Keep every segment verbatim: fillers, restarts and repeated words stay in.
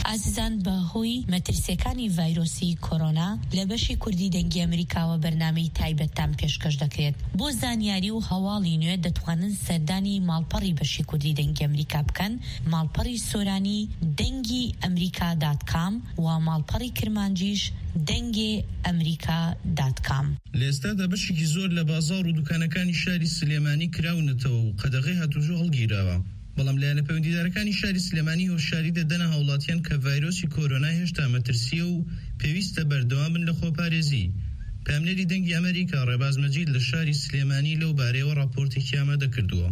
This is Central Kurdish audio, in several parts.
ئازیزان بەهۆی مەترسیەکانی ڤایرۆسی کۆرۆنا لە بەشی کوردی دەنگی ئەمریکاوە بەرنامەی تایبەتتان پێشکەش دەکرێت. بۆ زانیاری و هەواڵی نوێ دەتوانن سەردانی ماڵپەڕی بەشی کوردی دەنگی ئەمریکا بکەن، ماڵپەڕی سۆرانی دەنگی ئەمریکا دات کام و ماڵپەڕی کرمانجیش دەنگی ئەمریکا دات کام. لە ئێستادا بەشێکی زۆر لە بازاڕ و دوکانەکانی شاری سلێمانی کراونەتەوە و قەدەغەی هاتووژۆ هەڵگیراوە. بەڵام لایەنە پەیوەندیدارەکانی شاری سلێمانی هۆشیاری دەدەنە هاوڵاتیان کە ڤایرۆسی کۆرۆنا هێشتا مەترسیە و پێویستە بەردەوام بن لە خۆپارێزی. پامنەری دەنگی ئەمریکا ڕێباز مەجید لە شاری سلێمانی لەو بارەیەوە راپۆرتێکی ئامادە کردووە.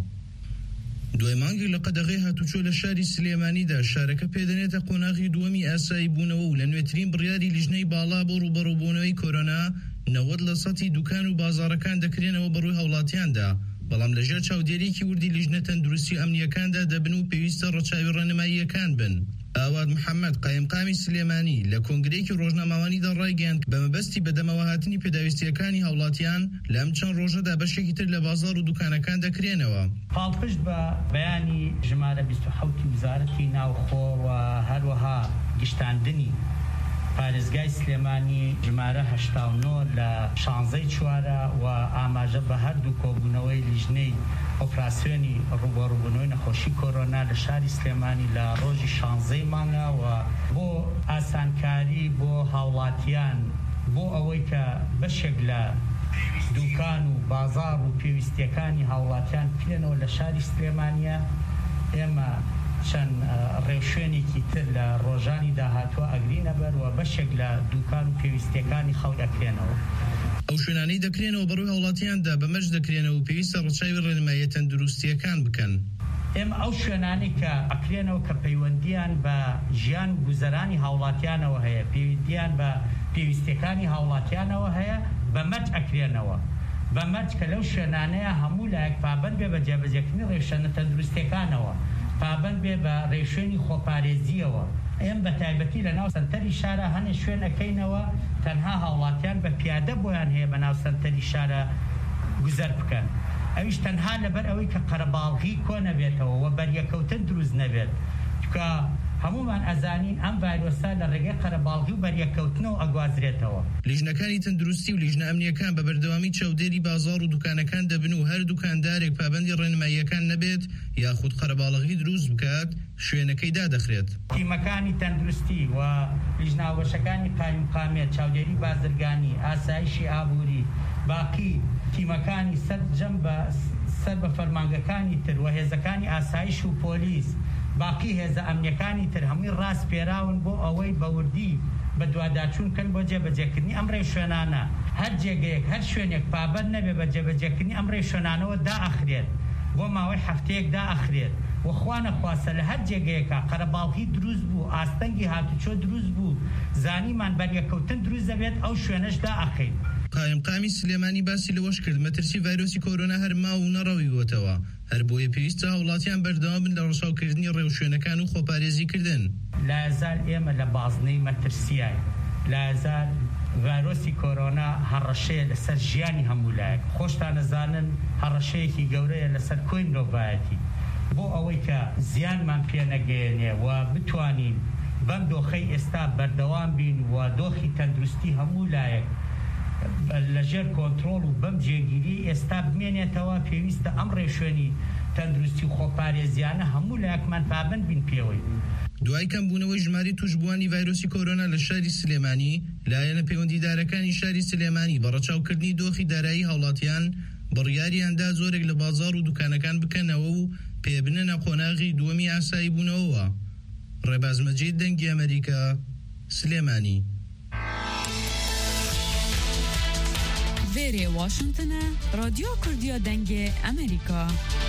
دوای مانگێک لە قەدەغەی هاتوچۆ لە شاری سلێمانیدا شارەکە پێدەنێتە قۆناغی دووەمی ئاسایی بوونەوە و لە نوێترین بڕیاری لیژنەی باڵا بۆ ڕوبەڕووبوونەوەی کۆرۆنا نەوەد لە سەتی دوکان و بازاڕەکان دەکرێنەوە بەڕووی هاوڵاتیاندا. بەڵام لەژێر چاودێریکی وردی لیژنە تەندروستی ئەمنیەکاندا دەبن و پێویستە ڕەچاوی ڕێنماییەکان بن. ئاواد محەممەد قایمقامی سلێمانی لە کۆنگرەیەکی ڕۆژنامەوانیدا ڕایگەیاند بە مەبەستی بەدەمەوە هاتنی پێداویستیەکانی هاوڵاتیان لە ئەم چەند ڕۆژەدا بەشێکی تر لە بازاڕ و دوکانەکان دەکرێنەوە. پاڵپشت بە بەیانی ژمارە بیست و حەوتی وزارەتی ناوخۆ و هەروەها گشتاندنی پارێزگای سلێمانی ژمارە هەشتا و نۆ لە شانزەی چوارە و ئاماژە بە هەردوو کۆبوونەوەی لیژنەی ئۆپراسیۆنی ڕوبەڕووبوونەوەی نەخۆشی کۆرۆنا لە شاری سلێمانی لە ڕۆژی شانزەی مانگە و بۆ ئاسانکاری بۆ هاوڵاتیان بۆ ئەوەی کە بەشێک لە دوکان و بازاڕ و پێویستیەکانی هاوڵاتیان بکرێنەوە لە شاری سلێمانیە ئێمە چەند ڕێوشوێنێکی تر لە ڕۆژانی داهاتوە ئەگرینە بەر و بەشێک لە دوکان و پێویستیەکانی خەڵک دەکرێنەوە. ئەو شوێنانەی دەکرێنەوە بەڕووی هاوڵاتیاندا بەمەش دەکرێنەوە و پێویستە ڕەچاوی ڕێنماییە تەندروستیەکان بکەن. ئێمە ئەو شوێنانی کە ئەکرێنەوە کە پەیوەندیان بە ژیان و گوزەرانی هاوڵاتیانەوە هەیە، پەیوەندیان بە پێویستیەکانی هاوڵاتیانەوە هەیە، بەمەرج ئەکرێنەوە. بەمەرج کە لەو شوێنانەیە هەموو لایەک پابەند بێ بە جێبەجێکردنی ڕێوشێنە تەندروستیەکانەوە، پابەند بێ بە ڕێوشێنی خۆپارێزیەوە. ئێم بە تایبەتی لە ناو سەنتەری شارە هەنێ شوێنەکەینەوە تەنها هاوڵاتیان بە پیادە بۆیان هەیە بە ناو سەنتەری شارە گوزەر بکەن. ئەویش تەنها لەبەر ئەوەی کە قەرەباڵغی کۆ نەبێتەوە و بەریەکەوتن دروست نەبێت، چکە هەمومان ئەزانین ئەم ڤایرۆسە لە ڕێگەی قەرەباڵغی و بەریەکەوتنەوە ئەگوازرێتەوە. لیژنەکانی تەندروستی و لیژنە ئەمنیەکان بە بەردەوامی چاودێری بازاڕ و دوکانەکان دەبن و هەر دوکاندارێک پابەندی ڕێنماییەکان نەبێت یاخود قەرەباڵغی دروست بکات شوێنەکەی دادەخرێت. تیمەکانی تەندروستی و لیژناوەشەکانی قایمقامێت، چاودێری بازرگانی، ئاسایشی ئابووری، باقی تیمەکانی سەرجەم بە سەر بە فەرمانگەکانی تر و هێزەکانی ئاسایش و پۆلیس، باقی هێزە ئەمنیەکانی تر هەمووی ڕاست پێراون بۆ ئەوەی بەوردی بە دوواداچوونکەن بۆ جێبەجێکردنی ئەم ڕێوشوێنانە. هەر جێگەیەک هەر شوێنێک پابەند نەبێ بە جێبەجێکردنی ئەم ڕێوشوێنانەوە دائەخرێت، بۆ ماوەی هەفتەیەک دائەخرێت و خوا نەخواسە لە هەر جێگەیەکە قەرەباڵغی دروست بوو، ئاستەنگی هاتوچۆ دروست بوو، زانیمان بەریەکەوتن دروست دەبێت، ئەو شوێنەش دائەخەین. قایمقامی سلێمانی باسی لەوەش کرد مەترسی ڤایرۆسی کۆرۆنا هەر ماو و نەڕەویوەتەوە، هەر بۆیە پێویستە هاوڵاتیان بەردەوام بن لە ڕەچاوکردنی ڕێوشوێنەکان و خۆپارێزیکردن. لازال ئێمە لە بازنەی مەترسیای لازال ڤایرۆسی کۆرۆنا هەڕەشەیە لەسەر ژیانی هەموو لایەک. خۆشتان نەزانن هەڕەشەیەکی گەورەیە لەسەر کۆی مرۆڤایەتی. بۆ ئەوەی کە زیانمان پێ نەگەیەنێ و بتوانین بەم دۆخەی ئێستا بەردەوام بین و دۆخی تەندروستی هەموو لایەک لەژێر کۆنترۆڵ و بەم جێگیری ئێستا بمێنێتەوە، پێویستە ئەم ڕێوشوێنی تەندروستی و خۆپارێزیانە هەموو لایەکمان پابەند بین پێوەی. دوای کەمبوونەوەی ژماری توشبووانی ڤایرۆسی کۆرۆنا لە شاری سلێمانی، لایەنە پەیوەندیدارەکانی شاری سلێمانی بە ڕەچاوکردنی دۆخی دارایی هاوڵاتیان بڕیاریاندا زۆرێک لە بازاڕ و دوکانەکان بکەنەوە و پێبنەنە قۆناغی دووەمی ئاسایی بوونەوەوە. ڕێباز مەجید دەنگی ئەمریکا سلێمانی. وێرێ واشنگتنە رادیۆ کوردیە دەنگێ ئەمریکا.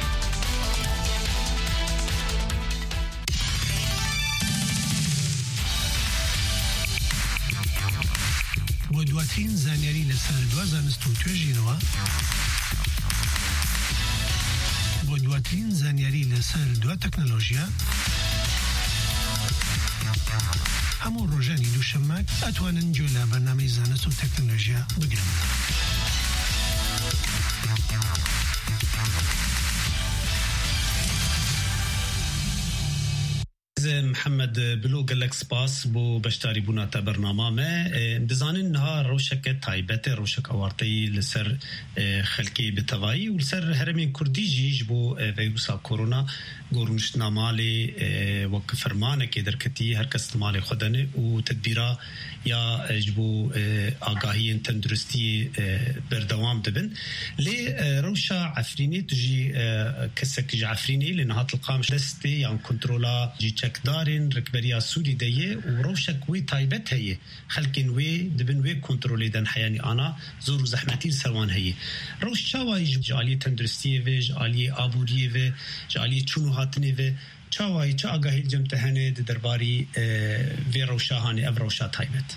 بۆ دواترین زانیاری لەسەر دوا زانست و توێژینەوە بۆ دواترین زانیاری لەسەر دوا تەکنۆلۆژیا هەموو ڕۆژانی دووشەممە ئەتوانن گوێ لە بەرنامەی زانست و تەکنۆلۆژیا بگرن. محمد بلو قالك سباس بو بشتاري بوناتا برنامه ما بزانين نها روشك تايبت روشك اوارتي لسر خلقي بتواي ولسر هرمي كردي جيج بو فيروس كورونا گورنش نامالي وك فرمانه كي دركتي هر کس مال خدنه و تدبيرا يا جبو آگاهی تندرستی بردوام دبن لي روشا عفريني تجي كسك جي عفريني لنهات القام دستي يعني كنترولا جي تشك دارين ركبريا سوري ديه وروشا كوي تايبت هي خلكن وي دبن وي كنترولي دن حياني انا زور زحمتي سروان هي روشا واي جالي تندرستی و جالي ابوري و جالي چونو هاتني و چاوای چا آگاهی جمتهنه درباری وی روشاهانی او روشا تایبت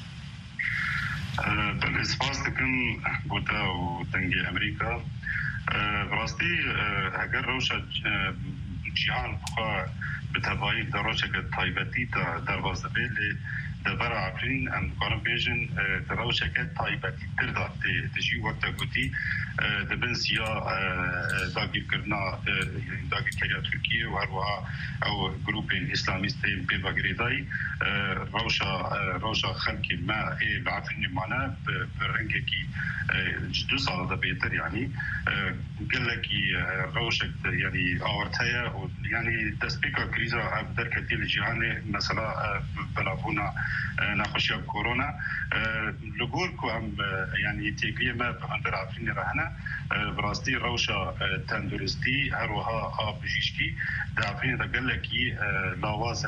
بالاسفاس دکن بودا و دنگی امریکا براستی اگر روشا جیان بخوا بتبایی در روشا تایبتی در واسطه لی دبر عفرین ام کارم بیشن در روشا تایبتی تر داده تجی وقتا گوتی دبن سیا داگیر کرنا داگیر کریا ترکیه و هروا او گروپ اسلامیستی بیواگریدای روشا روشا خلقی ما ای بعفرین مانا برنگه کی دو سال دا بیتر یعنی گلکی روشا یعنی آورتایا یعنی دستپیکا کریزا در کتیل جهان مثلا بلابونا نخوشی کرونا لگور کو هم یعنی تیگلی ما بخندر عفرین رهنه براستی روشا تندرستی هروها آب بجیشکی دعفرین دا گلکی لاوازه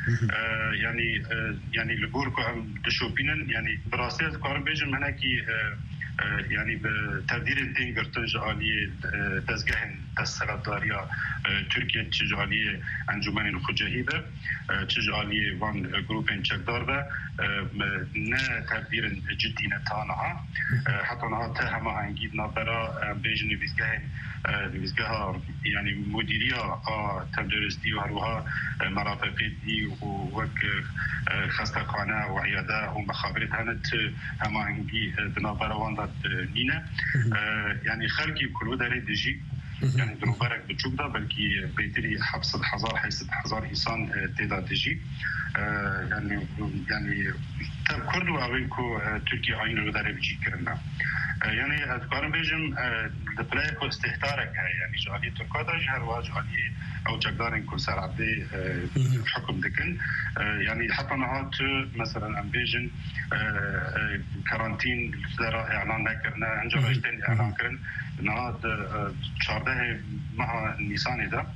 يعني يعني لجوركو هم دشوبينن يعني براسية كارم بيجن هنا كي يعني بتقدير الدين قرطنج عالية دزجهن تسرداريا تركيا تشج عالية أنجمن الخجهيبة تشج عالية وان جروبين تشكدار به نا تقدير جدي نتانها حتى نها تهمة عنجيد نبرا بيجن بيزجهن بيزجها يعني مديرية تندرستي وهروها مرافقي دي ووك خستخانة وعيادة ومخابرات هنت هما عنجي بنابرا وان نينا يعني خلقي كله داري دجي يعني دروبارك بتشوف ده بلكي بيتري حبس الحزار حيث حزار إنسان تدا دجي يعني يعني كردو أوينكو تركيا عين الوداري بيجي كرنا يعني أذكرن بيجم دبلايكو استهتارك يعني جالية تركادا جهر واجالية أو جقدارن كل سر عبدي حكم دكن يعني حتى نهات مثلا أم بيجن كارانتين لسرا إعلان نكرنا أنجا رجتين إعلان كرن نهات شارده مع نيسان ده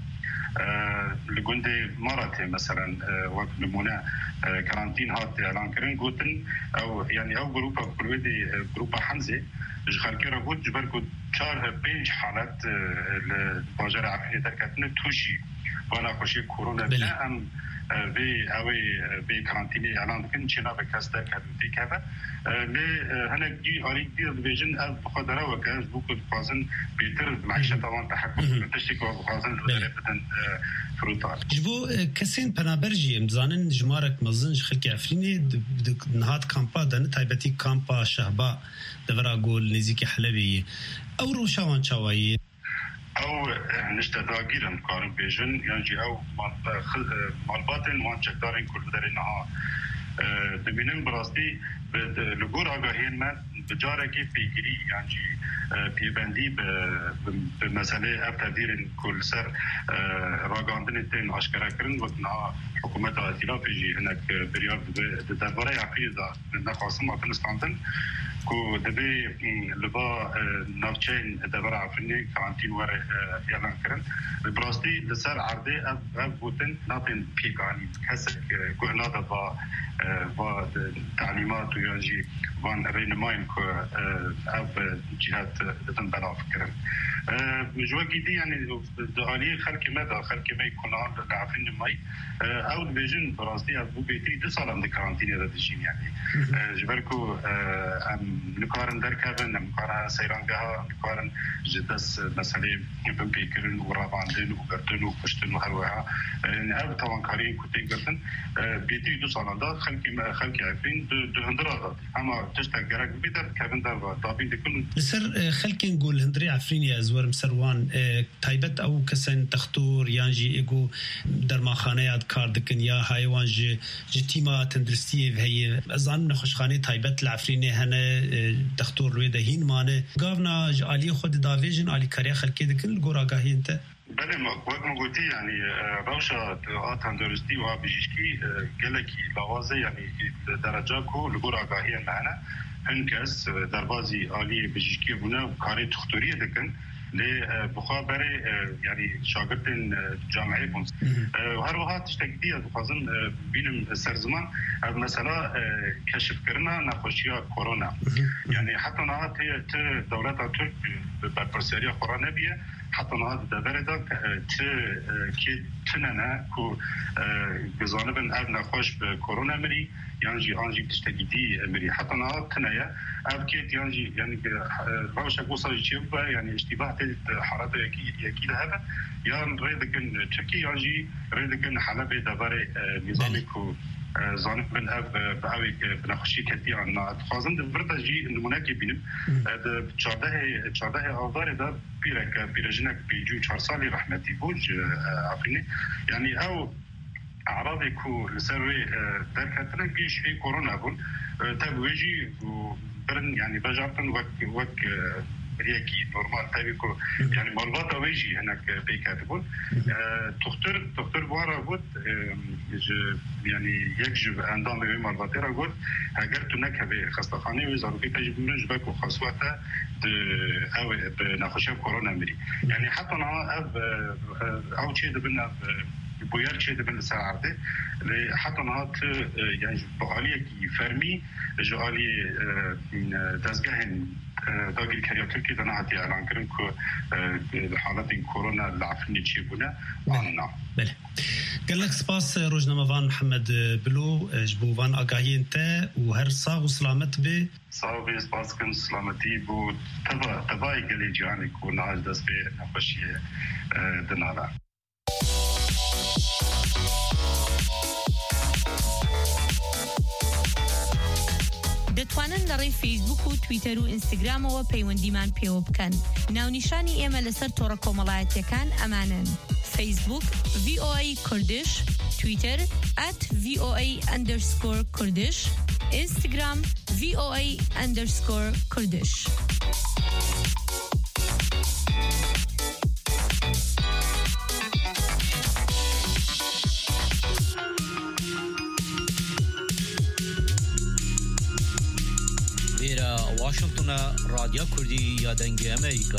لجندي مرتين مثلا وقت نمونه كارانتين هات إعلان كرن قوتن أو يعني أو جروبا كلودي جروبا حمزة جخالكي رغوت جبركو چار بينج حالات الباجر عفريني دركتنا توشي وانا خوشي كورونا بلا ام بي اوي بي كارانتيني اعلان كن چنا بكاستا كدي كذا لي هنا جي اريد دي فيجن اب خضره وكاز بوكو فازن بيتر معيشه طبعا تحكم تشتكو فازن بدن فروتال جبو كسين بنابرجي مزانن جمارك مزنج خلك عفريني نهات كامبا دن تايبتي كامبا شهبا دورا قول نزيكي حلبي او روشاوان شاوي او نشتداغير مقارن بيجن يعني او مالباتن وان چکدارن كل درنها دبینن براستی لگور آگاهین ما بجارکی پیگیری یعنی پیوندی به مسئله افتادیر کل سر راگاندن تین آشکارا کرن و نه حکومت ائتلاف پیجی هنک بریار درباره عقیده نخواستم افغانستان کو دبی لبا نوچین دبر عفرینی کانتین ور اعلان کرن براستی دسر عرضه اف بوتن ناتن پیگانی کسک گهنادا با با تعلیمات و یعنی وان رینماین کو اف جهات دتن بلاف کرن مجوگی دی یعنی دهالی خلق مدا خلق می کنان لعفرین مای او بیجن براستی اف بو بیتی دو سالم دی کانتین دا دجین یعنی جبرکو ام نکارن درکبن نکارن سیرانگاه نکارن جدس مسئله بن پیکرن و رواندن و گردن و پشتن و هروها نه طبعا کاری کتی گردن بیتی دو سالان داد خلقی خلقی عفرین دو هندرا اما تشتاق گرگ بیدر کبن در دابین دکن لسر خلقی نقول هندري عفريني از زورم سروان تایبەت ئەو کەسن تەختۆر یانجی ئێگۆ دەرماخانەیات کار دکن یا هایوان ji تیما تندرستی هەیە ئەزانم نەخۆشخانەی تایبەت لە عەفرینێ هەنە تەختۆر لێ دەهین مانە گاڤنا ji aliyê xwe didavêjin alîkariya xelkê dikin li gor agahiyên te بله وقت ما قلتی یعنی روشا تندرستی و بیشکی گلکی لوازه یعنی درجه کو لگور آگاهی معنا هنکس در بازی عالی بیشکی بونه کاری تختوری دکن لی بخابره یعنی شاگردن جامعه بون و هر وقت تشتکدیه بخوازم بینم سرزمان مثلا کشف کردن نخوشی‌ها کرونا یعنی حتی نه ت دولت ترک بر پرسیاری کرونا بیه حتی نه دبیر دا ت که تنها کو گزاربن اب نخوش به کرونا مری یعنی آنجی تشتکدی مری حتی نه تنها اب که یعنی یعنی روش گوسای چی بود یعنی اشتباه حالات یکی یکی ده هست یا ریدکن ترکی یعنی ریدکن حالا به دبیر نظامی کو زانب من أب بعوي بنخشي كتير عنا خازن دبرت جي نمونة كبينم ده شرده شرده أوضار ده بيرك بيرجنك بيجو شهر سالي رحمتي بوج عفريني يعني أو أعراضي كو لسروي دركتنا جيش في كورونا بون تبويجي برن يعني بجارتن وك وك بريكي نورمال تابيكو يعني مربوطة ويجي هناك بيكاتبون تختار تختار بوارا بود يعني يجب أندام بين مربوطة بود اگر تو نکه خستخانه وزارو که تجربه منج بکو خاصواته او بنخوشه کرونا مری يعني حتى نا او او چه دبنا بوير چه دبنا سرعرده حتى نهات يعني بحاليه كي فرمي جالي دزگاهن داگیر کریات ترکی دنها هتی اعلان کردن که حالت این کرونا لعفنی چی بونه آننا بله گلک سپاس روزنامه‌وان محمد بلو جبوان آگاهی انت و هر ساغ و سلامت به ساغ به سپاس کن سلامتی بو تبا تبای گلی جهانی کو نهاج دست به نخوشی دنالا دەتوانن لەڕێی فیسبوک و تویتەر و ئینستاگرامەوە پەیوەندیمان پێوە بکەن. ناونیشانی ئێمە لەسەر تۆڕە کۆمەڵایەتیەکان ئەمانن: فیسبوک وی او ای کوردش، تویتر ات وی او ای اندرسکور کوردش، اینستاگرام وی او ای اندرسکور کوردش. واشنطن رادیو کردی یا دنگ امریکا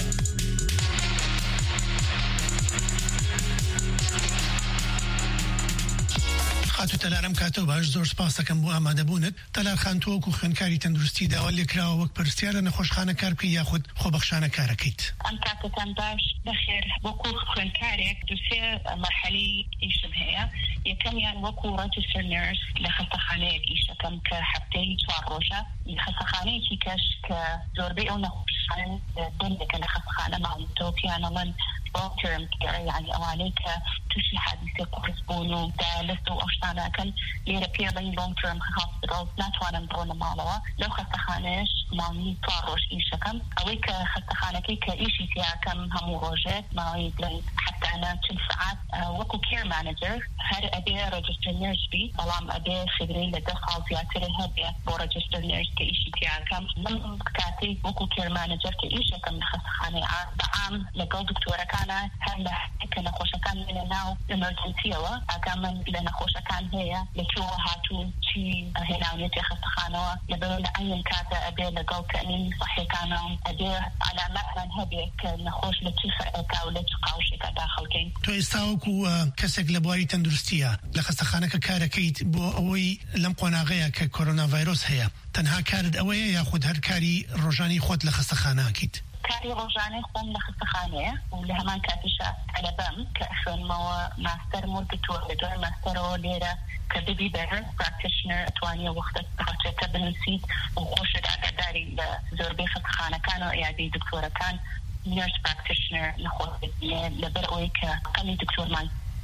خاتو تلارم کاتو باش زۆر سپاس دەکەم بۆ ئامادەبوونت. تەلار خان تۆ وەکو خوێندکاری تەندروستی داوا لێکراوە وەک پرسیارە نەخۆشخانە کار بکەیت یاخود خۆبەخشانە کارەکەیت. ئەم کاتتان باش بەخێر. وەکو خوێندکارێک دووسێ مەرحەلەی ئیشم هەیە. یەکەمیان وەکو ڕەجیستەر نەرس لە خەستەخانەیەک ئیش دەکەم کە هەفتەی چوار ڕۆژە. خەستەخانەیەکی کەش کە زۆربەی ئەو نەخۆشخانە دەنگەکە لە خەستەخانە ماڵیتۆپیان ئەڵەن long term care يعني أوانيك تشي حادثة قرص بونو دالست وأشتانا كان ليرا بيرلين long term hospitals ناتوانا مبرونا مالوا لو خستخانش ماني طاروش إيشا كم أويك خستخانكي كإيشي فيها كم همو روجات ماوي بلين حتى أنا تل ساعات وكو كير مانجر هر أبي رجستر نيرس بي بلام أبي خبرين لدخل زياتر هبي بو رجستر نيرس كإيشي فيها كم من كاتي وكو كير مانجر كإيشا كم خستخاني عام لقل دكتورة كان هلا كنا خوشكان من ناو إمرجنسية أكمل لنا خوشكان هي لكوا هاتون شيء هنا نيجي خستخانة لبلا أي كذا أبي لقوا كأني صحي كانوا أبي على مثلا هبي كنخوش لتشيخ كاولة قاوش كذا خلقين. تو استاوكو كسك لبواري تندرستيا لخستخانة ككاركيت بو أوي لم قناغيا ككورونا فيروس هي تنها كارد أوي ياخد هالكاري رجاني خود لخستخانة أكيد. كاري روجاني خون لخستخانة ولهمان كاتشة على بام كأخوان مو ماستر مدته لدور ماستر ليرة كبيبي بير براكتيشنر أتوانية وقت بحاجة بنسيت وخوشد على داري لزوربي خستخانة كانوا إعادي دكتورة كان نيرس براكتيشنر نخوض لبرقوي كقمي دكتور مان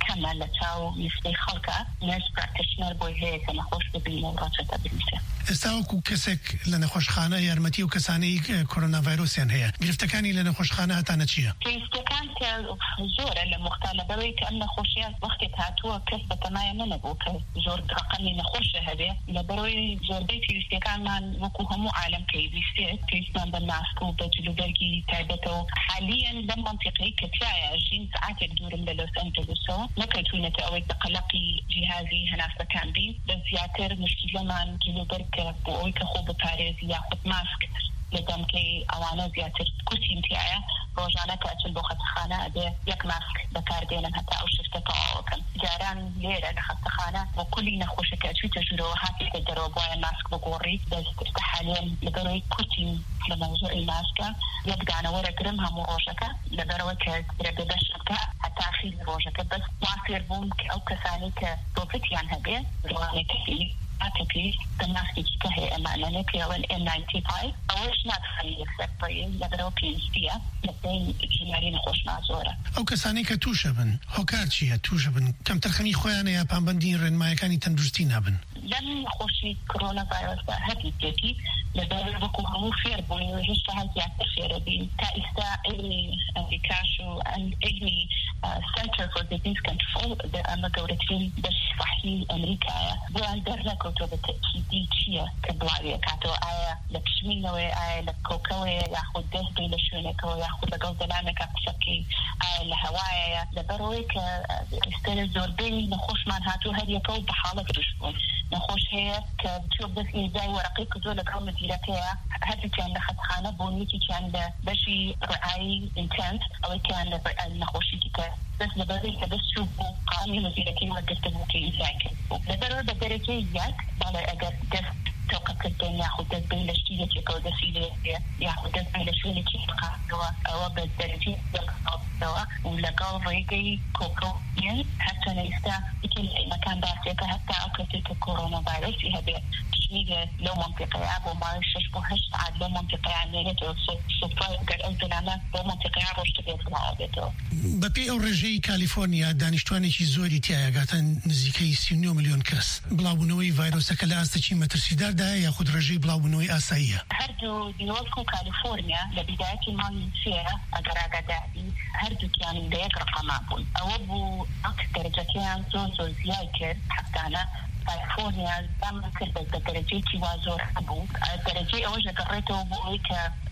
كمان لتاو نسبة خلقة ناس براكتشنر بوي هيك نخوش ببين وراتة تبريسة استاوكو كسك لنخوشخانة يارمتي وكساني كورونا فيروسيان هي قرفتكاني لنخوشخانة هتانا چيا؟ قرفتكان كزورة لمختالة بروي كأن خوشيات وقت هاتوا كسبة تمايا منبو كزور رقمي نخوش هذه لبروي زور بيتي قرفتكان من وكوهمو عالم كي بيستيت كيسمان بالناسكو بجلو برقي تايبتو حاليا بمنطقي كتلايا عشرين ساعات يقدور من لوس أنجلوسو لكيتونا تأوي تقلقي جهازي هناك كان بي بزياتر مشكلة من جلو برقي بوئي كخوب باريز ياخد ماسك لدم كي أوانا زياتر كرسي امتياعي روجانا كأتل بوخت خانة أبي يك ماسك بكار بينهم حتى أو شفت طاوكم جاران ليرة لخت خانة وكل نخوش كأتل تجرو هاتي تدرو بوايا ماسك بقوري بس تحاليا لبروي كرسي لموضوع الماسكة يبقى أنا ورا قرمها مروجكة لبروي كربي بشبكة حتى أخيل روجكة بس واصير بومك أو كساني كبوفتي عنها بي رواني كفي أتكلي الناس تجتهي أمانة كيوان إن تسعين وخمسين أولش نادخل يكسبري لبرو بينستيا لبين جمالين خوش معزورة أو كساني كتوشبن هوكارتشي توشبن كم ترخمي خواني يا بامبندين رن ما يكاني تندرستين هبن لم خوشي كورونا فيروس هذه تيجي لبرو بكو همو فير بوني وهشتا هل يعتر فير بين كايستا إلي أمريكاشو أن إلي Center for Disease Control أما قولتين بس صحي أمريكا بوان درنكو تو بالتأكيد شيء كبلاوية كاتو آية لكشمينوي آية لكوكوي ياخد دهبي لشونكو ياخد لقل دلانك أكسكي آية لهواية لبروي كاستير الزوربي نخوش من هاتو هدي كو بحالة رشبون نخوش هي كتشوف بس إزاي ورقيق دولة كو مديرتها هدي كان لخد خانة بونيكي كان بشي رعاي انتنس أو كان نخوشي كتا بس لبروي بس شوفوا قانون مديرتي وقفتبو كي إزاي لبروي بدرجة ياك بالا أجر دست توقف الدين ياخد دست بيلشتية يكو دسيلة ياخد دست بيلشتية يبقى سوا أو بالدرجة يبقى سوا ولقاو ريقي كوكو ين حتى نيستا يكل مكان باسيكا حتى أكتلت كورونا فيروس يهبه تشميل لو منطقة عبو ما يشبهش عاد لو منطقة عمينته صفاء قد أنزلنا لو منطقة عبو اشتبه العابته ببي أو رجي كاليفورنيا دانشتواني شي زوري تيايا قاتن نزيكي سينيو مليون كس بلاوبنوي فيروسك لأستشي مترسيدار ده ياخد رجي بلاوبنوي آسايا هردو ديوالكو كاليفورنيا لبداية ما فيها أقراقا دائي هردو كان ديك رقمابون أوبو أكثر درجتين زوزو زياكر حتى كاليفورنيا دام كربت بدرجيتي وازور أبو الدرجي أوجه قريته بوئيك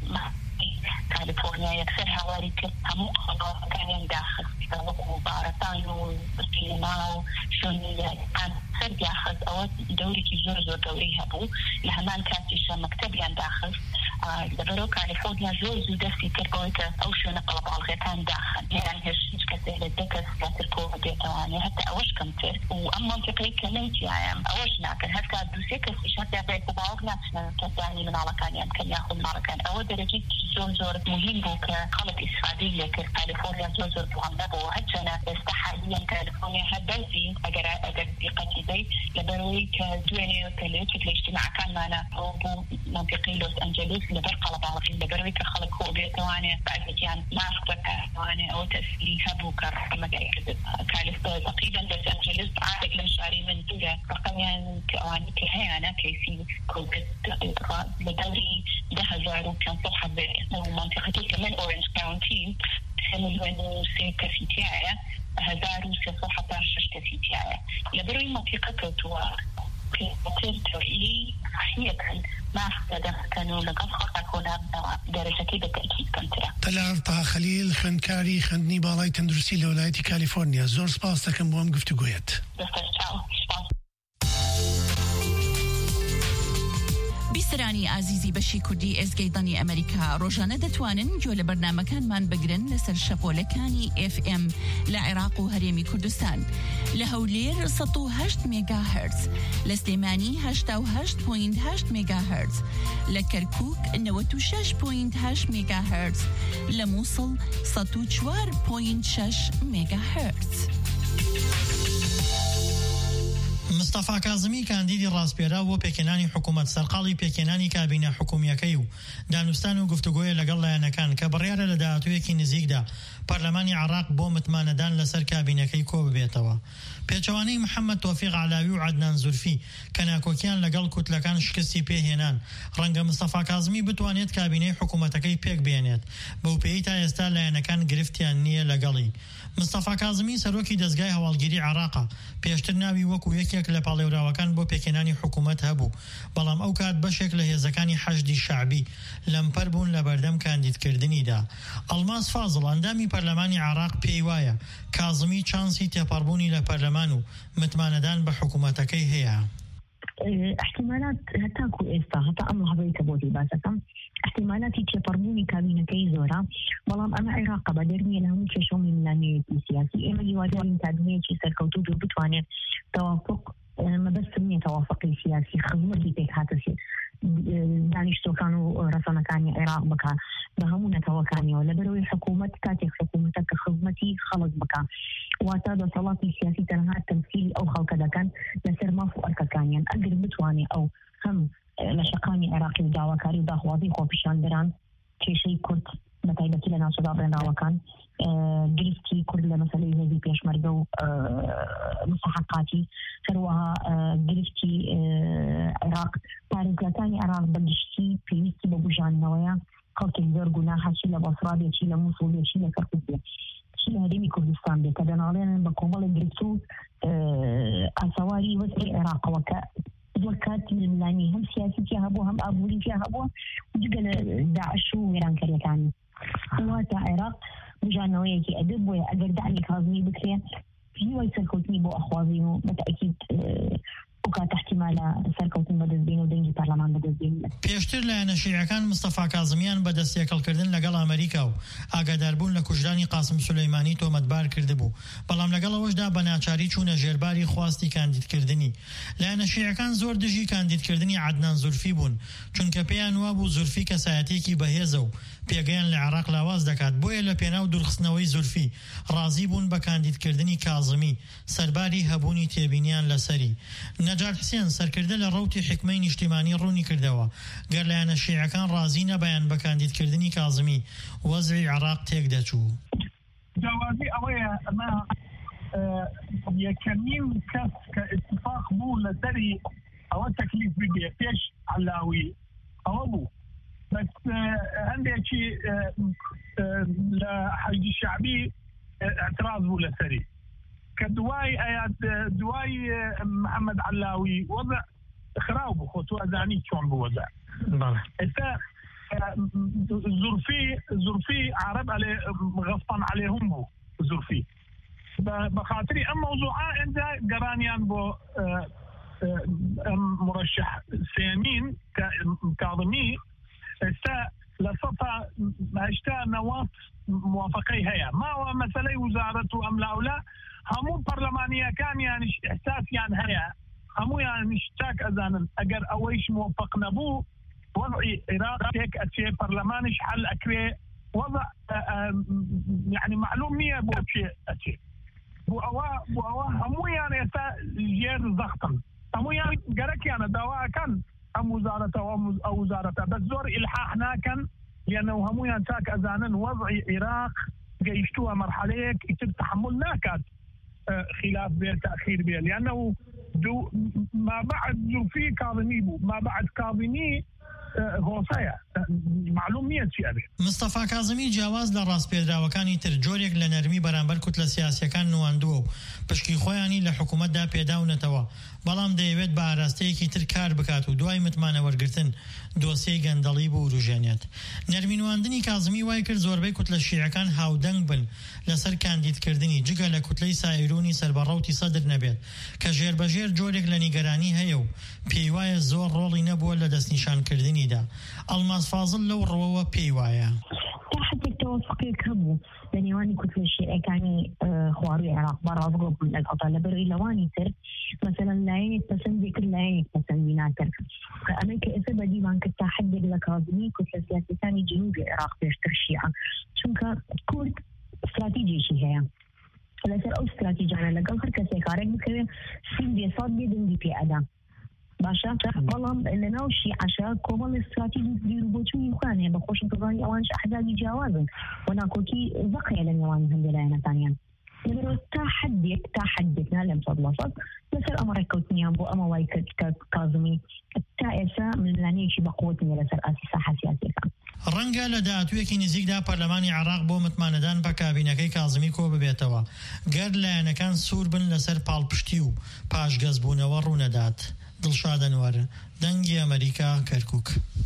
كاليفورنيا يكسر حوالي همو قضاء كان داخل وكو بارتانو سينماو شونية كان سرد ياخذ أود دوري كي زور زور دوري هبو لهمان كانتش مكتبي عن داخل لبرو كاليفورنيا زور زور دستي تربويك أو شو نقلب على الغيطان داخل يعني هرشيش كسهل الدكس كاتركو ديتواني حتى أوش كمتر وأما منطقي كميتي يعني أوش ناكن هكا دوسيكس إش هكا بيكو باوغناتنا كتاني من على كان يعني كان ياخذ على كان أود درجي زور زور مهم بو كخلط إسفادية كاليفورنيا زور زور بوغنبو وهجنا استحاليا كاليفورنيا هبازي أجر أجر دقتي زي لبروي كدويني وكليت الاجتماع كان معنا بو منطقي لوس أنجلوس لبرقة لبعض لبروي كخلق هو بيتواني بعد كان ماسك بتواني أو تسليها بوكر كما جاي كاليفورنيا تقريبا لوس أنجلوس عادك لمشاري من دولة رقميا كأواني كهيانا كيسي كوبت لدوري ده هزارو كان صحة ومنطقتي كمان أورنج كاونتي مليون سيكا في تيايا هزارو سيصوحة باشش في تيايا لبروي منطقة كوتوار كتير توريلي صحيحا ما أفضل كانوا لقد خطأكونا درجة بالتأكيد كنترا طلع طه خليل خنكاري خندني بالاي تندرسي لولايتي كاليفورنيا زور سباس تكن بوام قفتو قويت دفتر شاو بیسرانی عزیزی بەشی کوردی ئێزگەی دەنگی ئەمریکا ڕۆژانە دەتوانن گوێ لە بەرنامەکانمان بگرن لەسەر شەپۆلەکانی ئێف ئێم لە عێراق و هەرێمی کوردستان لە هەولێر سەد و هەشت مێگا هەرتز لە سلێمانی هەشتا و هەشت پۆینت هەشت مێگا هەرتز لە کەرکووک نەوەت و شەش پۆینت هەشت مێگا هەرتز لە مووسڵ سەد و چوار پۆینت شەش مێگا هەرتز. مستەفا کازمی کاندیدی ڕاستپێرا بۆ پێکێنانی حکوومەت سەرقاڵی پێکێنانی کابینە حکوومیەکەی و دانوستان و گفتوگۆیە لەگەڵ لایەنەکان کە بڕیارە لە داهاتوویەکی نزیکدا پەرلەمانی عێراق بۆ متمانەدان لەسەر کابینەکەی کۆ ببێتەوە. پێچەوانەی محەممەد تۆفیق عەلاوی و عەدنان زولفی کە ناکۆکیان لەگەڵ کوتلەکان شکستی پێهێنان ڕەنگە مستەفا کازمی بتوانێت کابینەی حکوومەتەکەی پێک بێنێت بەو پێی تا ئێستا لایەنەکان گرفتیان نییە لەگەڵی. مستەفا کازمی سەرۆکی دەستگای هەواڵگیری عێراقا پێشتر ناوی وەکو یەکێک لە پاڵێوراوەکان بۆ پێکێنانی حکوومەت هەبوو، بەڵام ئەو کات بەشێک لە هێزەکانی حەشدی شەعبی لەمپەر بوون لە بەردەم کاندیدکردنیدا. ئەڵماس فازڵ ئەندامی پەرلەمانی عێراق پێی وایە کازمی چانسی تێپەڕبوونی لە پەرلەمان و متمانەدان بە حکوومەتەکەی هەیە. احتمالات هەتاکو ئێستا هەتا ئەم هەبەیتە بۆتی باسەکەم احتمالاتی تێپەڕبوونی کابینەکەی زۆرە، بەڵام ئەمە عێراقە بە دەرمیە لە هەموو کێشەڵی ملانەیەکی سیاسی ئێمە هیوادارین کابینەیەکی سەرکەوتوو و بتوانێت تەوافق مەبەستم نییە تەوافقی سیاسی خزمەتی پێک هاتەسێت دانیشتۆکان و ڕەسەنەکانی عێراق بکە بە هەموو نەتەوەکانیەوە لەبەرەوەی حکوومەت کاتێک حکوومەتە کە خزمەتی خەڵک بکە واتە دەسەڵاتی سیاسی تەنها تەمسیلی ئەو خەڵکە دەکەن لەسەر ماف و ئەرکەکانیان ئەگەر بتوانێت ئەو هەم لە شەقامی عێراقی و داواکاری و داخوازی خۆپیشاندەران کێشەی کورد بەتایبەتی لە ناوچەدا بڕێنراوەکان گرفتی کورد لە مەسەلەی هێزی پێشمەرگە و مستحقاتی هەروەها گرفتی عێراق پارێزگاکانی عێراق بەگشتی پێویستی بە بژاننەوەیە خەڵکێک زۆر گوناحە چی لە بەسڕا بێ چی لە موسڵ بێ چی لە کەرکووک بێ چی لە هەرێمی کوردستان بێ کە دەناڵێنن بە کۆمەڵی گرفت و ئاسەواری وەسعی عێراقەوە کە زۆر کاتی ملانی هەم سیاسی پێ هەبوو هەم ئابووری پێ هەبووە جگە لە داعش و وێرانکاریەکانی واتە عێراق بژانەوەیەکی ئەدەب بۆیە ئەگەر داعی کازمی بکرێ هیوای سەرکەوتنی بۆ ئەخوازین و بەتەئکید وکات احتیمالە سەرکەوتن بەدەستبین و دەنگی پەرلەمان بەدەستبین. پێشتر لایەنە شیعەکان مستەفا کازمیان بە دەستیەکەڵکردن لەگەڵ ئەمریکا و ئاگاداربوون لە کوژرانی قاسم سولەیمانی تۆمەتبار کردبوو، بەڵام لەگەڵ ئەوەشدا بە ناچاری چوونە ژێرباری خواستی کاندیدکردنی. لایەنە شیعەکان زۆر دژی کاندیدکردنی عەدنان زولفی بوون چونکە پێیان وابوو زولفی کەسایەتێکی بەهێزە و پێگەیان لە عێراق لاواز دەکات، بۆیە لە پێناو دوورخستنەوەی زولفی ڕازی بوون بە کاندیدکردنی کازمی سەرباری هەبوونی تێبینیان لەسەری. نەجات حسێن سەرکردە لە ڕەوتی حکمەی نیشتیمانی ڕوونی کردەوە گەر لایەنە شیعەکان ڕازی نەبەیان بە کاندیدکردنی کازمی وەزعی عێراق تێک دەچوو. جوازی ئەوەیە ئەمە یەکەمین کەس کە اتفاق بوو لەسەری ئەوە تەکلیف بگێ پێش عەلاوی ئەوە بوو، بەس هەندێکی لە حەشدی شەعبی اعتراض بوو لەسەری کە دوای ئەیات دوای محەممەد عەلاوی وەزع خراو بوو خۆ تۆ ئەزانی چۆن بوو وەزع. ئێستا زولفی زولفی عرب عليه غصبا عليهم بوو زولفی بخاطری ئەم مەوزوعە ئێنجا گەڕانیان بۆ مرشح سێمین کاظمی ئێستا لە سەتا هەشتا نەوەت موافقەی هەیە ماوە مەسەلەی وزارەت و ئەم لاولا هەموو پەرلەمانیەکانیانیش ئێحساسیان هەیە هەموویانیش چاک ئەزانن ئەگەر ئەوەیش موافق نەبوو وضعی عێراق تێک ئەچێ پەرلەمانیش حەل ئەکرێ وضع يعني معلوم نییە بۆ چێ ئەچێ بۆ ئەوە بۆ ئەوە هەموویان ئێستا ژێر زەختن هەموویان گەرەکیانە داواکەن ئەم وزارەتەوە ئەو وزارەتە بەس زۆر ئیلحاح ناکەن لأنه همویان چاک ئەزانن وضعی عێراق گەیشتووە مەرحەلەیەک ئیتر تحمل ناکات خلاف بێ تأخير بێ لأنه دو ما بعد زولفی کاظمی بوو ما بعد کاظمی هۆسەیە معلوم نییە چی ئەبێ. مستەفا کازمی جیاواز لە ڕاستپێدراوەکانی تر جۆرێک لە نەرمی بەرامبەر کوتلە سیاسیەکان نواندووە و پشکی خۆیانی لە حکوومەتدا پێداونەتەوە، بەڵام دەیەوێت بە ئاراستەیەکی تر کار بکات و دوای متمانە وەرگرتن دۆسیەی گەندەڵی بۆ وروژێنێت. نەرمی نواندنی کازمی وای کرد زۆربەی کوتلە شیعەکان هاودەنگ بن لەسەر کاندیدکردنی جگە لە کوتلەی سایرونی سەربەڕەوتی سەدر نەبێت کە ژێربەژێر جۆرێک لە نیگەرانی هەیە و پێی وایە زۆر ڕۆڵی نەبووە لە دەستنیشانکردنیدا. ئەڵماس فازڵ لەو ڕەوەوە پێی وایە تا حدێک تەوافقێک هەبوو لە نێوانی کوتلە شیعەکانی خواروی عێراق بەڕازگۆ بوون لەگەڵدا لەبەرەوەی لەوانی تر مەسەلاً لایەنێک پەسەندی کرد لایەنێک پەسەندی ناکرد ئەمەی کە ئێستا بەدیوان کرد تا حدێک لە کاظمی کوتلە سیاسیەکانی جنوبی عێراق پێشتر شیعە چونکە کورد استراتیجێکی هەیە لەسەر ئەو استراتیژیانە لەگەڵ هەر کەسێک کارێک بکەوێت سین بێساڵ بێ دەنگی پێ ئەدا باشە بەڵام لە ناو شیعەشە کۆمەڵ استراتیژی بیرروبۆچووی خوانێ بە خۆشنکردنی ئەوانش ئەحزابی جیاوازن و ناکۆکی زەقەیە لە نێوان هەندێک لایەنەکانیان لەبەرەوە تا حدێک تا حدێکنا لەم سەد لە سەد لەسەر ئەمە ڕێککەوتنیان بۆ ئەمە وای کرد کە کازمی تا ئێستا ملانەیەکی بەقوت نیە لەسەر ئاسی ساحە سیاسیەکان ڕەنگە لە داهاتوویەکی نزیکدا پەرلەمانی عێراق بۆ متمانەدان بە کابینەکەی کازمی کۆ ببێتەوە گەر لایەنەکان سوور بن لەسەر پاڵپشتی و پاشگەزبوونەوە ڕوونەدات. دڵشاد ئەنوەر، دەنگی ئەمریکا، کەرکووک.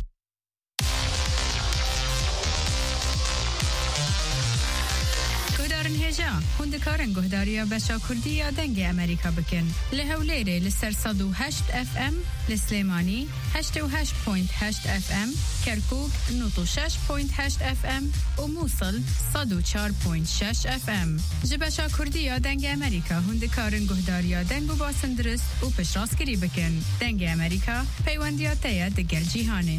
هێژا هوندەکارن گۆهداریە بەشا کوردی یا دەنگی ئەمریکا بکەن لە هەولێرێ لەسەر سەد و هەشت ئەف ئەم، لە سلێمانی هەشتە و هەشت پۆینت هەشت ئەف ئەم، کەرکووک نۆت و شەش پۆینت هەشت ئەف ئەم و مووسڵ سەد و چوار پۆینت شەش ئەف ئەم. ji بەشا کوردی یا دەنگی ئەمریکا هوندەکارن گۆهداریە دەنگ و باسن درست و پشتڕاستکردی بکەن. دەنگی ئەمریکا پەیوەندیاتەیە دەگەل جیهانێ.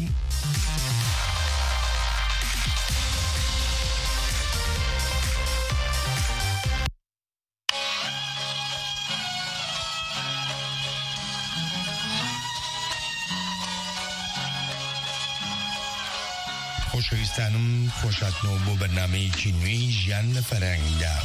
خۆشەویستانم خۆشاتنەوە بۆ بەرنامەیەکی نوێی ژیان لە فەرهەنگدا.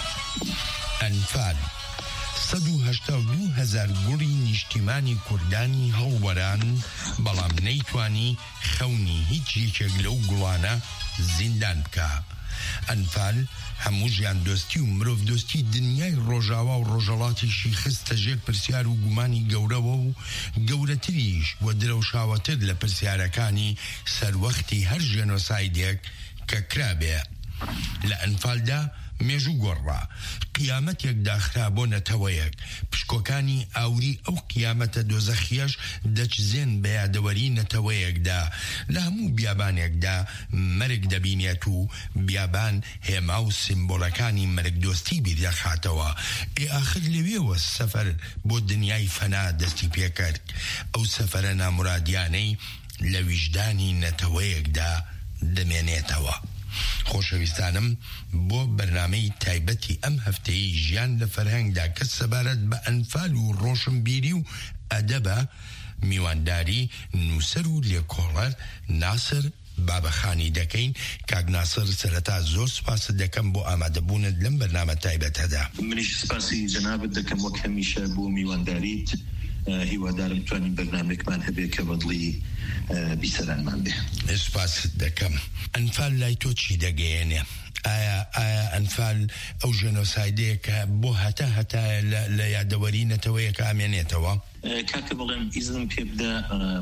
ئەنفال سەد و هەشتا و دوو هەزار گوڵی نیشتیمانی کوردانی هەڵوەران بەڵام نەیتوانی خەونی هیچ یەکێک لەو گوڵانە زیندان بکە. ئەنفال هەموو ژیان دۆستی و مرۆڤ دۆستی دنیای ڕۆژاوا و ڕۆژەڵاتیشی خستە ژێر پرسیار و گومانی گەورەوە و گەورەتریش و درەوشاوەتر لە پرسیارەکانی سەروەختی هەر ژێنۆسایدێک کە کرابێ. لە ئەنفالدا مێژوو گۆڕا قیامەتێک داخرا بۆ نەتەوەیەک پشکۆکانی ئاوری ئەو قیامەتە دۆزەخیەش دەچزێن بە یادەوەری نەتەوەیەکدا لە هەموو بیابانێکدا مەرگ دەبینێت و بیابان هێما و سیمبۆلەکانی مەرگ دۆستی بیردەخاتەوە. ئێ ئاخر لەوێوە سەفەر بۆ دنیای فەنا دەستی پێکرد. ئەو سەفەرە نامورادیانەی لە ویژدانی نەتەوەیەکدا دەمێنێتەوە. خۆشەویستانم بۆ بەرنامەی تایبەتی ئەم هەفتەی ژیان لە فەرهەنگدا کە سەبارەت بە ئەنفال و ڕۆشنبیری و ئەدەبە میوانداری نووسەر و لێکۆڵەر ناسر بابەخانی دەکەین. کاک ناسر سەرەتا زۆر سوپاست دەکەم بۆ ئامادەبوونت لەم بەرنامە تایبەتەدا. منیش سپاسی جەنابەت دەکەم وەک هەمیشە بۆ میوانداریت. هیوادارم توانین بەرنامێکمان هەبێت کە بەدڵی بیسەرانمان بێ. سپاست دەکەم. ئەنفال لای تۆ چی دەگەیەنێ؟ ئایا ئایا ئەنفال ئەو ژێنۆسایدەیە کە بۆ هەتا هەتا لە یادەوەری نەتەوەیەکە ئامێنێتەوە؟ کاکە بەڵێم ئیزنم پێ بدە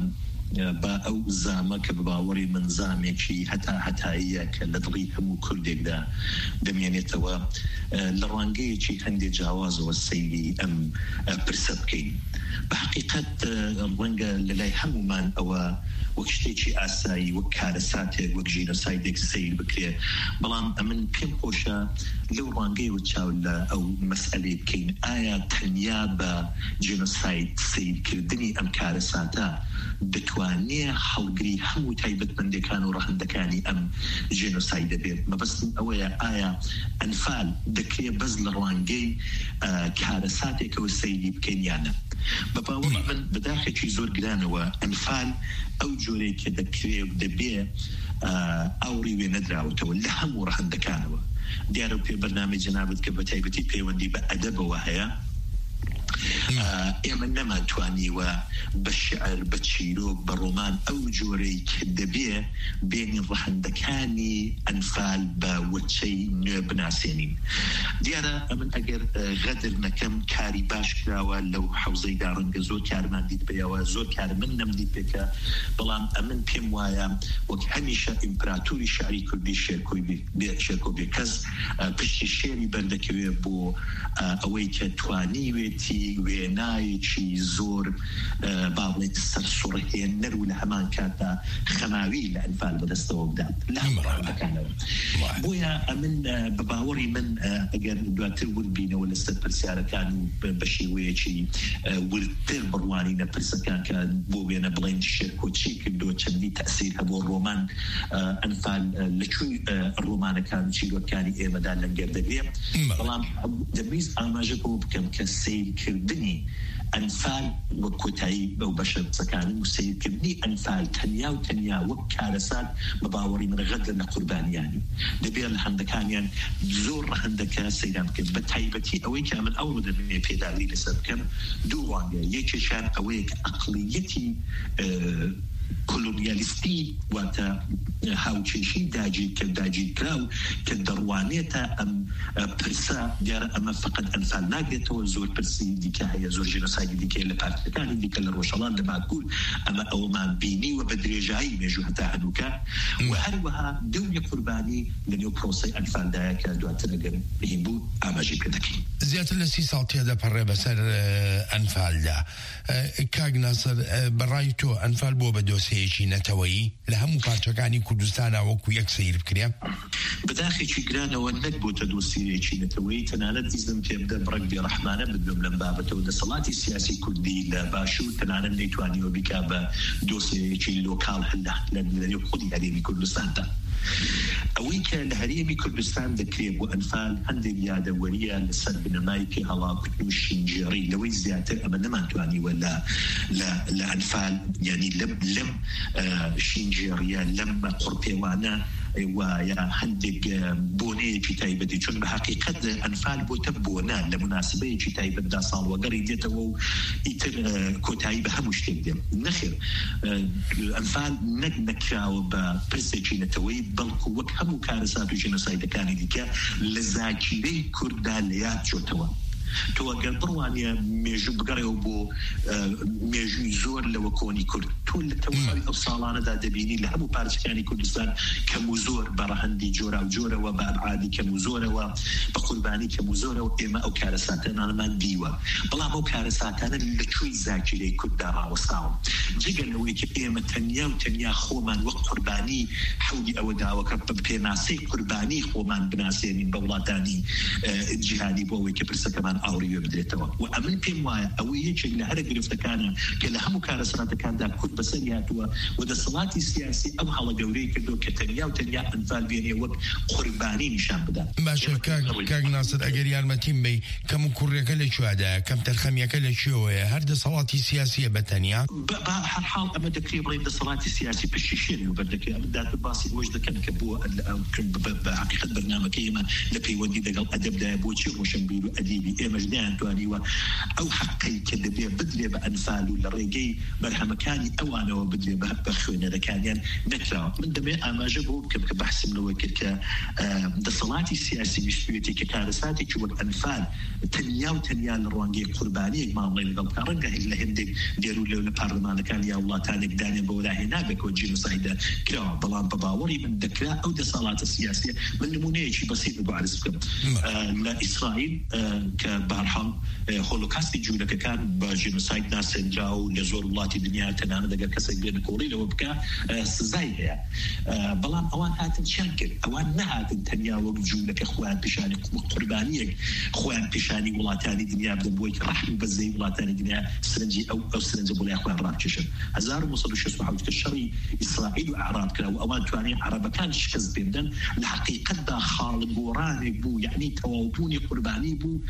با ئەو زامە کە بە باوەڕی من زامێکی هەتا هەتاییە کە لە دڵی هەموو کوردێکدا دەمێنێتەوە لە ڕوانگەیەکی هەندێک جیاوازەوە سەیری ئەم پرسە بکەین. بە حقیقەت ڕەنگە لەلای هەمومان ئەوە وەک شتێکی ئاسایی وەک کارەساتێک وەک ژینۆسایدێک سیر بکرێ، بەڵام ئەمن پێم خۆشە لەو ڕوانگەیەوە چاو لە ئەو مەسئلەی بکەین ئایا تەنیا بە جینۆساید سیرکردنی ئەم کارەساتە دەتوانێ هەڵگری هەموو تایبەتمەندەکان و ڕەهندەکانی ئەم ژینۆسایدە بێت. مەبەستم ئەوەیە ئایا ئەنفال دەکرێت بەس لە ڕوانگەی کارەساتێکەوە سیری بکەین یانە. بە باوەڕی من بەداخێکی زۆر گرانەوە ئەنفال ئەو جۆرەی کە دەکرێت دەبێ ئاوری وێ نەدراوەتەوە لە هەموو ڕەهندەکانەوە. دیارە پێ بەرنامەی جەنابەت کە بە تایبەتی پەیوەندی بە ئەدەبەوە هەیە، ئێمە نەماتوانیوە بە شعر بە چیرۆک بە ڕۆمان ئەو جۆرەی کە دەبێ بینی ڕەهندەکانی ئەنفال بە وەچەی نوێ بناسێنین. دیارە ئەمن ئەگەر غەدر نەکەم کاری باش کراوە لەو حەوزەیدا ڕەنگە زۆر کارمان دیت پێیەوە، زۆر کار من نەمدیت پێکە، بەڵام ئەمن پێم وایە وەک هەمیشە ئیمپراتوری شعری کوردی شێرکۆ بێ کەس پشتی شێری بەردەکەوێ بۆ ئەوەی کە توانیوێتی وێنایەکی زۆر باڵێت سەرسوڕهێنەر و لە هەمان کاتا خەماوی لە ئەنفال بەدەستەوە بدات لە هەمڕاوەکانەوە بۆیە ئەمن بە باوەڕی من ئەگەر دواتر وربینەوە لەسەر پرسیارەکان و بە شێوەیەکی ورتر بڕوانی لە پرسەکان کە بۆ وێنە بڵێن شێرکۆچی کردو چەندی تەسیر هەبوو ڕۆمان ئەنفال لەکوێ ڕۆمانەکان و چیرۆکانی ئێمەدا لەنگەر دەگرێ بەڵام دەبیست ئاماژە بۆ بکەم کە سیرکردنی ئەنفال وەک کۆتایی بەو بەشە قسەکانی و سیرکردنی ئەنفال تەنیا و تەنیا وەک کارەسات بە باوەڕی من غەدر لە قوربانیانی دەبێت لە هەندەکانیان زۆر هەندەکە سەیران بکەن بە تایبەتی ئەوەی کە من ئەوڕۆ دەبێت پێداوی لەسەر بکەم دوو ڕوانگە یەکێکیان ئەوەیە کە ئەقلیەتی کۆلۆنیالیستی واتە هاوچێشی داگیر کە داگیرکراو کە دەڕوانێتە ئەم پرسە دیارە ئەمە فقط ئەنفال ناگرێتەوە زۆر پرسی دیکە هەیە زۆر ژێنۆسایدی دیکە لە پارتەکانی دیکە لە ڕۆژهەڵات لە باکوور ئەمە ئەومان بینیوە بە درێژایی مێژوو هەتا هەنووکە و هەروەها دەوری قوربانی لە نێو پرۆسەی ئەنفالدایە کە دواتر ئەگەر بهین بوو ئاماژەی پێ دەکەین زیاتر لە سی ساڵ تێدەپەڕێ بەسەر ئەنفالدا کاک ناسر بەڕای تۆ ئەنفال بۆ بە دۆسەیەکی نەتەوەیی لە هەموو پارچەکانی کوردستانە وەکو یەک سیر بکرێ بەداخێکی گرانەوە نەک بۆتە دۆسیەیەکی نەتەوەیی تەنانەت دیزم پێ بدە بڕک بێڕەحمانە بدوم لەم بابەتەوە دەسەڵاتی سیاسی کوردی لە باشوور تەنانەت نەیتوانیوە بیکا بە دۆسیەیەکی لۆکاڵ هەلە لە خودی هەرێمی کوردستاندا ئەوەی کە لە هەرێمی کوردستان دەکرێت بۆ ئەنفال هەندێک یادەوەریە لەسەر بنەمای پێ هەڵاکردن و شینجێڕی لەوەی زیاتر ئەمە نەمانتوانیوە لە لە ئەنفال یعنی لەم لەم شینجێڕیە لەم قوڕپێوانە وایە هەندێک بۆنەیەکی تایبەتی چون بە حقیقەت ئەنفال بۆتە بۆنە لە مناسبەیەکی تایبەتدا ساڵوەگەڕی دێتەوە و ئیتر کۆتایی بە هەموو شتێک دێن نەخێر ئەنفال نەک نەکراوە بە پرسێکی نەتەوەی بەڵکو وەک هەموو کارەسات و ژێنۆسایدەکانی دیکە لە زاگیرەی کووردا لە یاد چۆتەوە تۆ ئەگەر بڕوانیە مێژوو بگەڕێەوە بۆ مێژووی زۆر لەوە کۆنی کورد تۆ لە تەواوی ئەو ساڵانەدا دەبینی لە هەموو پارچەکانی کوردستان کەم و زۆر بەڕەهەندی جۆرا و جۆرەوە بە ئەبعادی کەم و زۆرەوە بە قوربانی کەم و زۆرەوە ئێمە ئەو کارەساتانمان دیوە بەڵام ئەو کارەساتانە لەکوێی زاگیرەی کورددا ڕاوەستاون جگەر لەوەی کە ئێمە تەنیا و تەنیا خۆمان وەک قوربانی حەولی ئەوە داوەکە پێناسەی قوربانی خۆمان بناسێنین بە وڵاتانی جیهانی بۆ ئەوەی کە پرسەکەمان ئاوریوە بدرێتەوە و ئەمن پێم وایە ئەوە یەکێک لە هەرە گرفتەکانە کە لە هەموو کارەساتەکاندا کورد بەسەر هاتووە و دەسەڵاتی سیاسی ئەم هەڵە گەورەی کردو کە تەنیا و تەنیا ئەنفال بێنێ وەک قوربانی نیشان بدات باشە کاک ناسر ئەگەر یارمەتیم بی کەم و کوڕەکە لەکوێدایە کەم تەرخەمیەکە لەکوێوەیە هەر دەسەڵاتی سیاسیە بەتەنیا هەر حاڵ ئەمە دەکرێت بڵێن دەسەڵاتی سیاسی پشتیشێنی و بەردەکەی ئەمەدات باسی ئەوەش دەکەن کە بۆ بە حقیقەت بەرنامەکەی ئێمە لە پەیوەندی لەگەڵ ئەدەبدایە بۆچی ڕۆشنبیر و ئەدیبی ئێمەش نەیانتوانیوە ئەو حەقەی کە دەبێ بدرێ بە ئەنفال و لە ڕێگەی بەرهەمەکانی ئەوانەوە بدرێ بە خوێنەرەکانیان نەکراوە من دەبێ ئاماژە بۆ بکەم کە بەحسم لەوە کرد کە دەسەڵاتی سیاسی ویستوێتی کە کارەساتێکی وەک ئەنفال تەنیا و تەنیا لە ڕوانگەی قوربانیەک ماڵی لەگەڵ کا ڕەنگە لە هەندێک دێرو لەو لە پارلەمانەکان یا وڵاتانێک دانێ بە وەلاهێنا بێکەوە جینۆسایدە کراوە بەڵام بە باوەڕی من دەکرا ئەو دەسەڵاتە سیاسیە من نمونەیەکی بەسیط بۆ عرض بکەم لە ئیسرائیل کە بەرهەڵ هۆلۆکاستی جوولەکەکان بە ژینۆساید ناسێنرا و لە زۆر وڵاتی دنیا تەنانەت دەگەر کەسێک بێن کۆڵی لەوە بکە سزای هەیە بەڵام ئەوان هاتن چیان کرد ئەوان نەهاتن تەنیا وەک جوولەکە خۆیان پیشانی قوربانیەک خۆیان پیشانی وڵاتانی دنیا بدەن بۆی کە ڕەحم بەزەی وڵاتانی دنیا سرنجی ئەو ئەو سرنجە بۆ لای خۆیان ڕابکێشن هەزار و نۆ سەد و شەست و حەوت کە شەڕی ئیسرائیل و عێراق کرا و ئەوان توانین عەرەبەکان شکست بدەن لە حقیقەتدا خاڵ گۆڕانێک بوو یعنی تەواوبوونی قوربانی بوو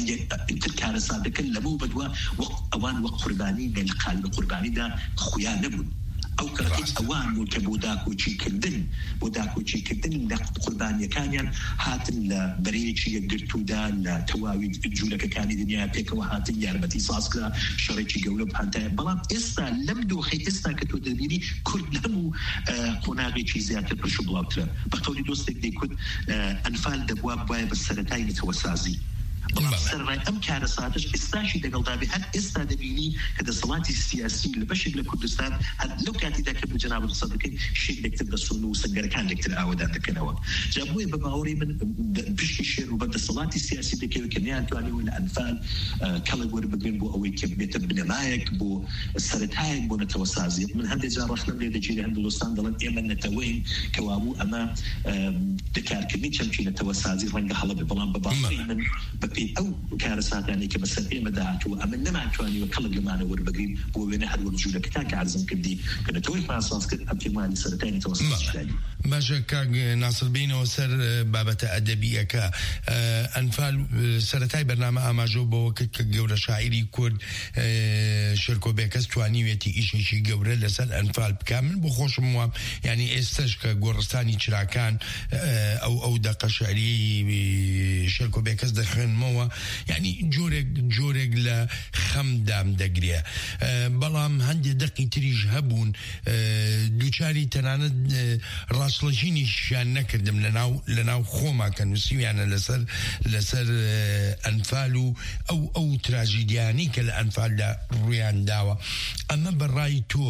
کارەساتەکە لەبوو بەدووە ئەوان وەک قوربانی لە قالب قوربانیدا خویان نەبوون ئەو کەڕێت ئەوان بوو کە بۆ داکۆچیکردن بۆ داکۆچیکردن لە قوربانیەکانیان هاتن لە بەرەیەکی یەکگرتوودا لە تەواوی جوولەکەکانی دنیا پێکەوە هاتن یارمەتی سازکرا شەڕێکی گەورە بهانتایە بەڵام ئێستا لەم دۆخەی ئێستا کە تۆ دەبینی کورد لە هەموو قۆناغێکی زیاتر پرش و بڵاوترە بە قەولی دۆستێک دەیکوت ئەنفال دەبوا بایە بە سەرەتای نەتەوەسازی بەڵام سەرڕای ئەم کارەساتش ئێستاشی دەگەڵدابێ هەر ئێستا دەبینی کە دەسەڵاتی سیاسی لە بەشێک لە کوردستان هەر لەو کاتیدا کە بجەناب ڕسەد دەکەین شێک لەکتر دەسۆن و سەنگەرەکان لەکتر ئاوادان دەکەنەوە جا بۆیە بە باوەڕی من پشتی شێر و بە دەسەڵاتی سیاسی دەکەوێت کە نەیانتوانیەوە لە ئەنفال کەڵک وەربگرن بۆ ئەوەی کە بێتە بنەمایەک بۆ سەرەتایەک بۆ نەتەوە سازی من هەندێک جار ڕەخنم لێ دەگیرە هەندوو دۆستان دەڵێن ئێمە نەتەوەین کە وابوو ئەمە دەکارکردنی چەمکی نەتەوە سازی ڕەنگە هەڵە بێ بەڵام بە باوەڕی من بەپێی ئەو کارەساتانی کە بەسەر ئێمە داهاتووە ئەمە نەمانتوانیوە کەڵک لەمانە وەربگرین بۆ وێنە هەر وەرجوولەکەتان کە عەرزم کردی کە نەتەوەی پاساز کرد ئەم پێمانی سەرەتای نەتەوە سازی باشە کاک ناسر بینەوە سەر بابەتە ئەدەبیەکە ئەنفال سەرەتای بەرنامە ئاماژە بەوە کرد کە گەورە شاعیری کورد شێرکۆ بێکەس توانیوێتی ئیشێکی گەورە لەسەر ئەنفال بکە من بۆ خۆشم وام ینی ئێستش کە گۆڕستانی چراکان ئەو ئەو دەقە شعری شێرکۆ بێکەس دەخوێنمەوە ینی جۆرێک جۆرێک لە خەمدام دەگرێ بەڵام هەندێک دەقی تریش هەبوون دووچاری تەنانەت ڕاستڵەژینیشیان نەکردم لەناو لەناو خۆما کە نووسیویانە لەسەر لەسەر ئەنفال و ئەو ئەو تراژیدیانی کە لە ئەنفالدا ڕویان داوە ئەمە بەڕای تۆ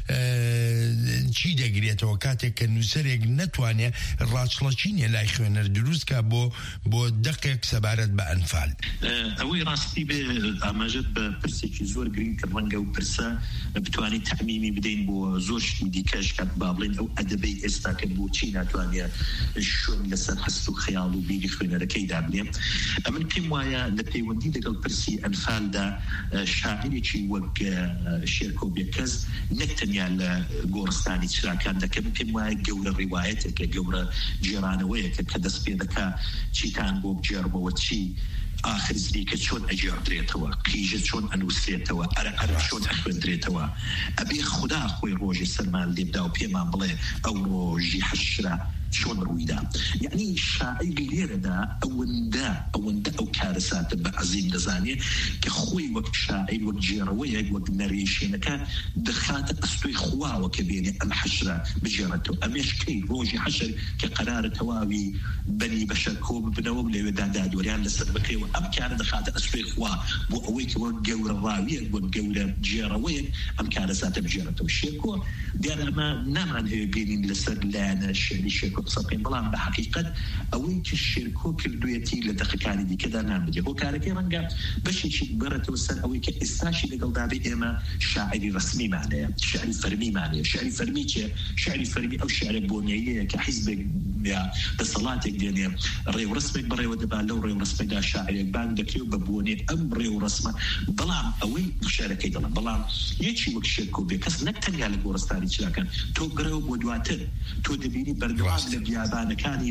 چی دەگرێتەوە کاتێک کە نووسەرێک نەتوانێت ڕاستڵەچینێ لای خوێنەر دروستکە بۆ بۆ دەقێک سەبارەت بە ئەنفال ئەوەی ڕاستی بێ ئاماژەت بە پرسێکی زۆر گرنگ کە ڕەنگە و پرسە بتوانین تەعمیمی بدەین بۆ زۆر شتی دیکەش کە با بڵێن ئەو ئەدەبەی ئێستا کە بۆچی ناتوانێت شوێن لەسەر هەست و خەیاڵ و بیری خوێنەرەکەی دابنێ ئەمن پێم وایە لە پەیوەندی لەگەڵ پرسی ئەنفالدا شاعرێکی وەک شێرکۆ بێکەس نەک تەنیا لە گۆڕستانی چراکان دەکەم پێم وایە گەورە ڕیوایەتێکە گەورە جێرانەوەیەکە کە دەست پێ دەکا چیتان بۆ بجێڕبەوە چی آخر زریکە چۆن ئەجێڕدرێتەوە قیژە چۆن ئەنووسێتەوە ئەرە ئەرە چۆن ئەخوێندرێتەوە ئەبێ خوددا خۆی ڕۆژی سەرمان لێبدا و پێمان بڵێ ئەو ڕۆژی حەشرە چۆن ڕوویدا یعنی شاعری لێرەدا ئەوەندە ئەوەندە ئەو کارەساتە بە عەزیم دەزانێت کە خۆی وەک شاعیر وەک جێڕەوەیەک وەک نەرێشێنەکە دەخاتە ئەستۆی خواوە کە بێنێ ئەم حەشرە بژێڕێتەوە ئەمێش کەی ڕۆژی حەشر کە قەرارە تەواوی بەنی بەشەر کۆ ببنەوە لەوێدا دادوەریان لەسەر بکەوە ئەم کارە دەخاتە ئەستۆی خوا بۆ ئەوەی کە وەک گەورە ڕاویەک وەک گەورە جێڕەوەیەک ئەم کارەساتە بژێڕێتەوە شێرکۆ دیارە ئەمە نامان هەیە بینین لەسەر لایەنە شێری شێرکۆ قسەکەین بەڵام بە حقیقت ئەوەی کە شێرکۆ کردوێتی لە دەقەکانی دیکەدا نامبجێ بۆ کارەکەی ڕەنگە بەشێکی بەرەتەوە سەر ئەوەی کە ئێستاشی لەگەڵدابێ ئێمە شاعری ڕسمیمانەیە شعری فەرمیمانەیە شعری فەرمی چیە شعری فەرمی ئەو شعرە بۆنیەیەیە کە حیزبێک یا دەسەڵاتێک دێنێ ڕێوڕسمێک بەڕێوە دەبات لەو ڕێوڕسمێکدا شاعرێک بان دەکرێت بە بۆنێ ئەم ڕێوڕسمە بەڵام ئەوەی شعرەکەی دەڵێن بەڵام یەکی وەک شێرکۆ بێ کەس نەک تەنیا لە گۆڕستانی چراکان تۆ گرەوە بۆ دواتر تۆ دەبینی بەردەوام لە بیابانەکانی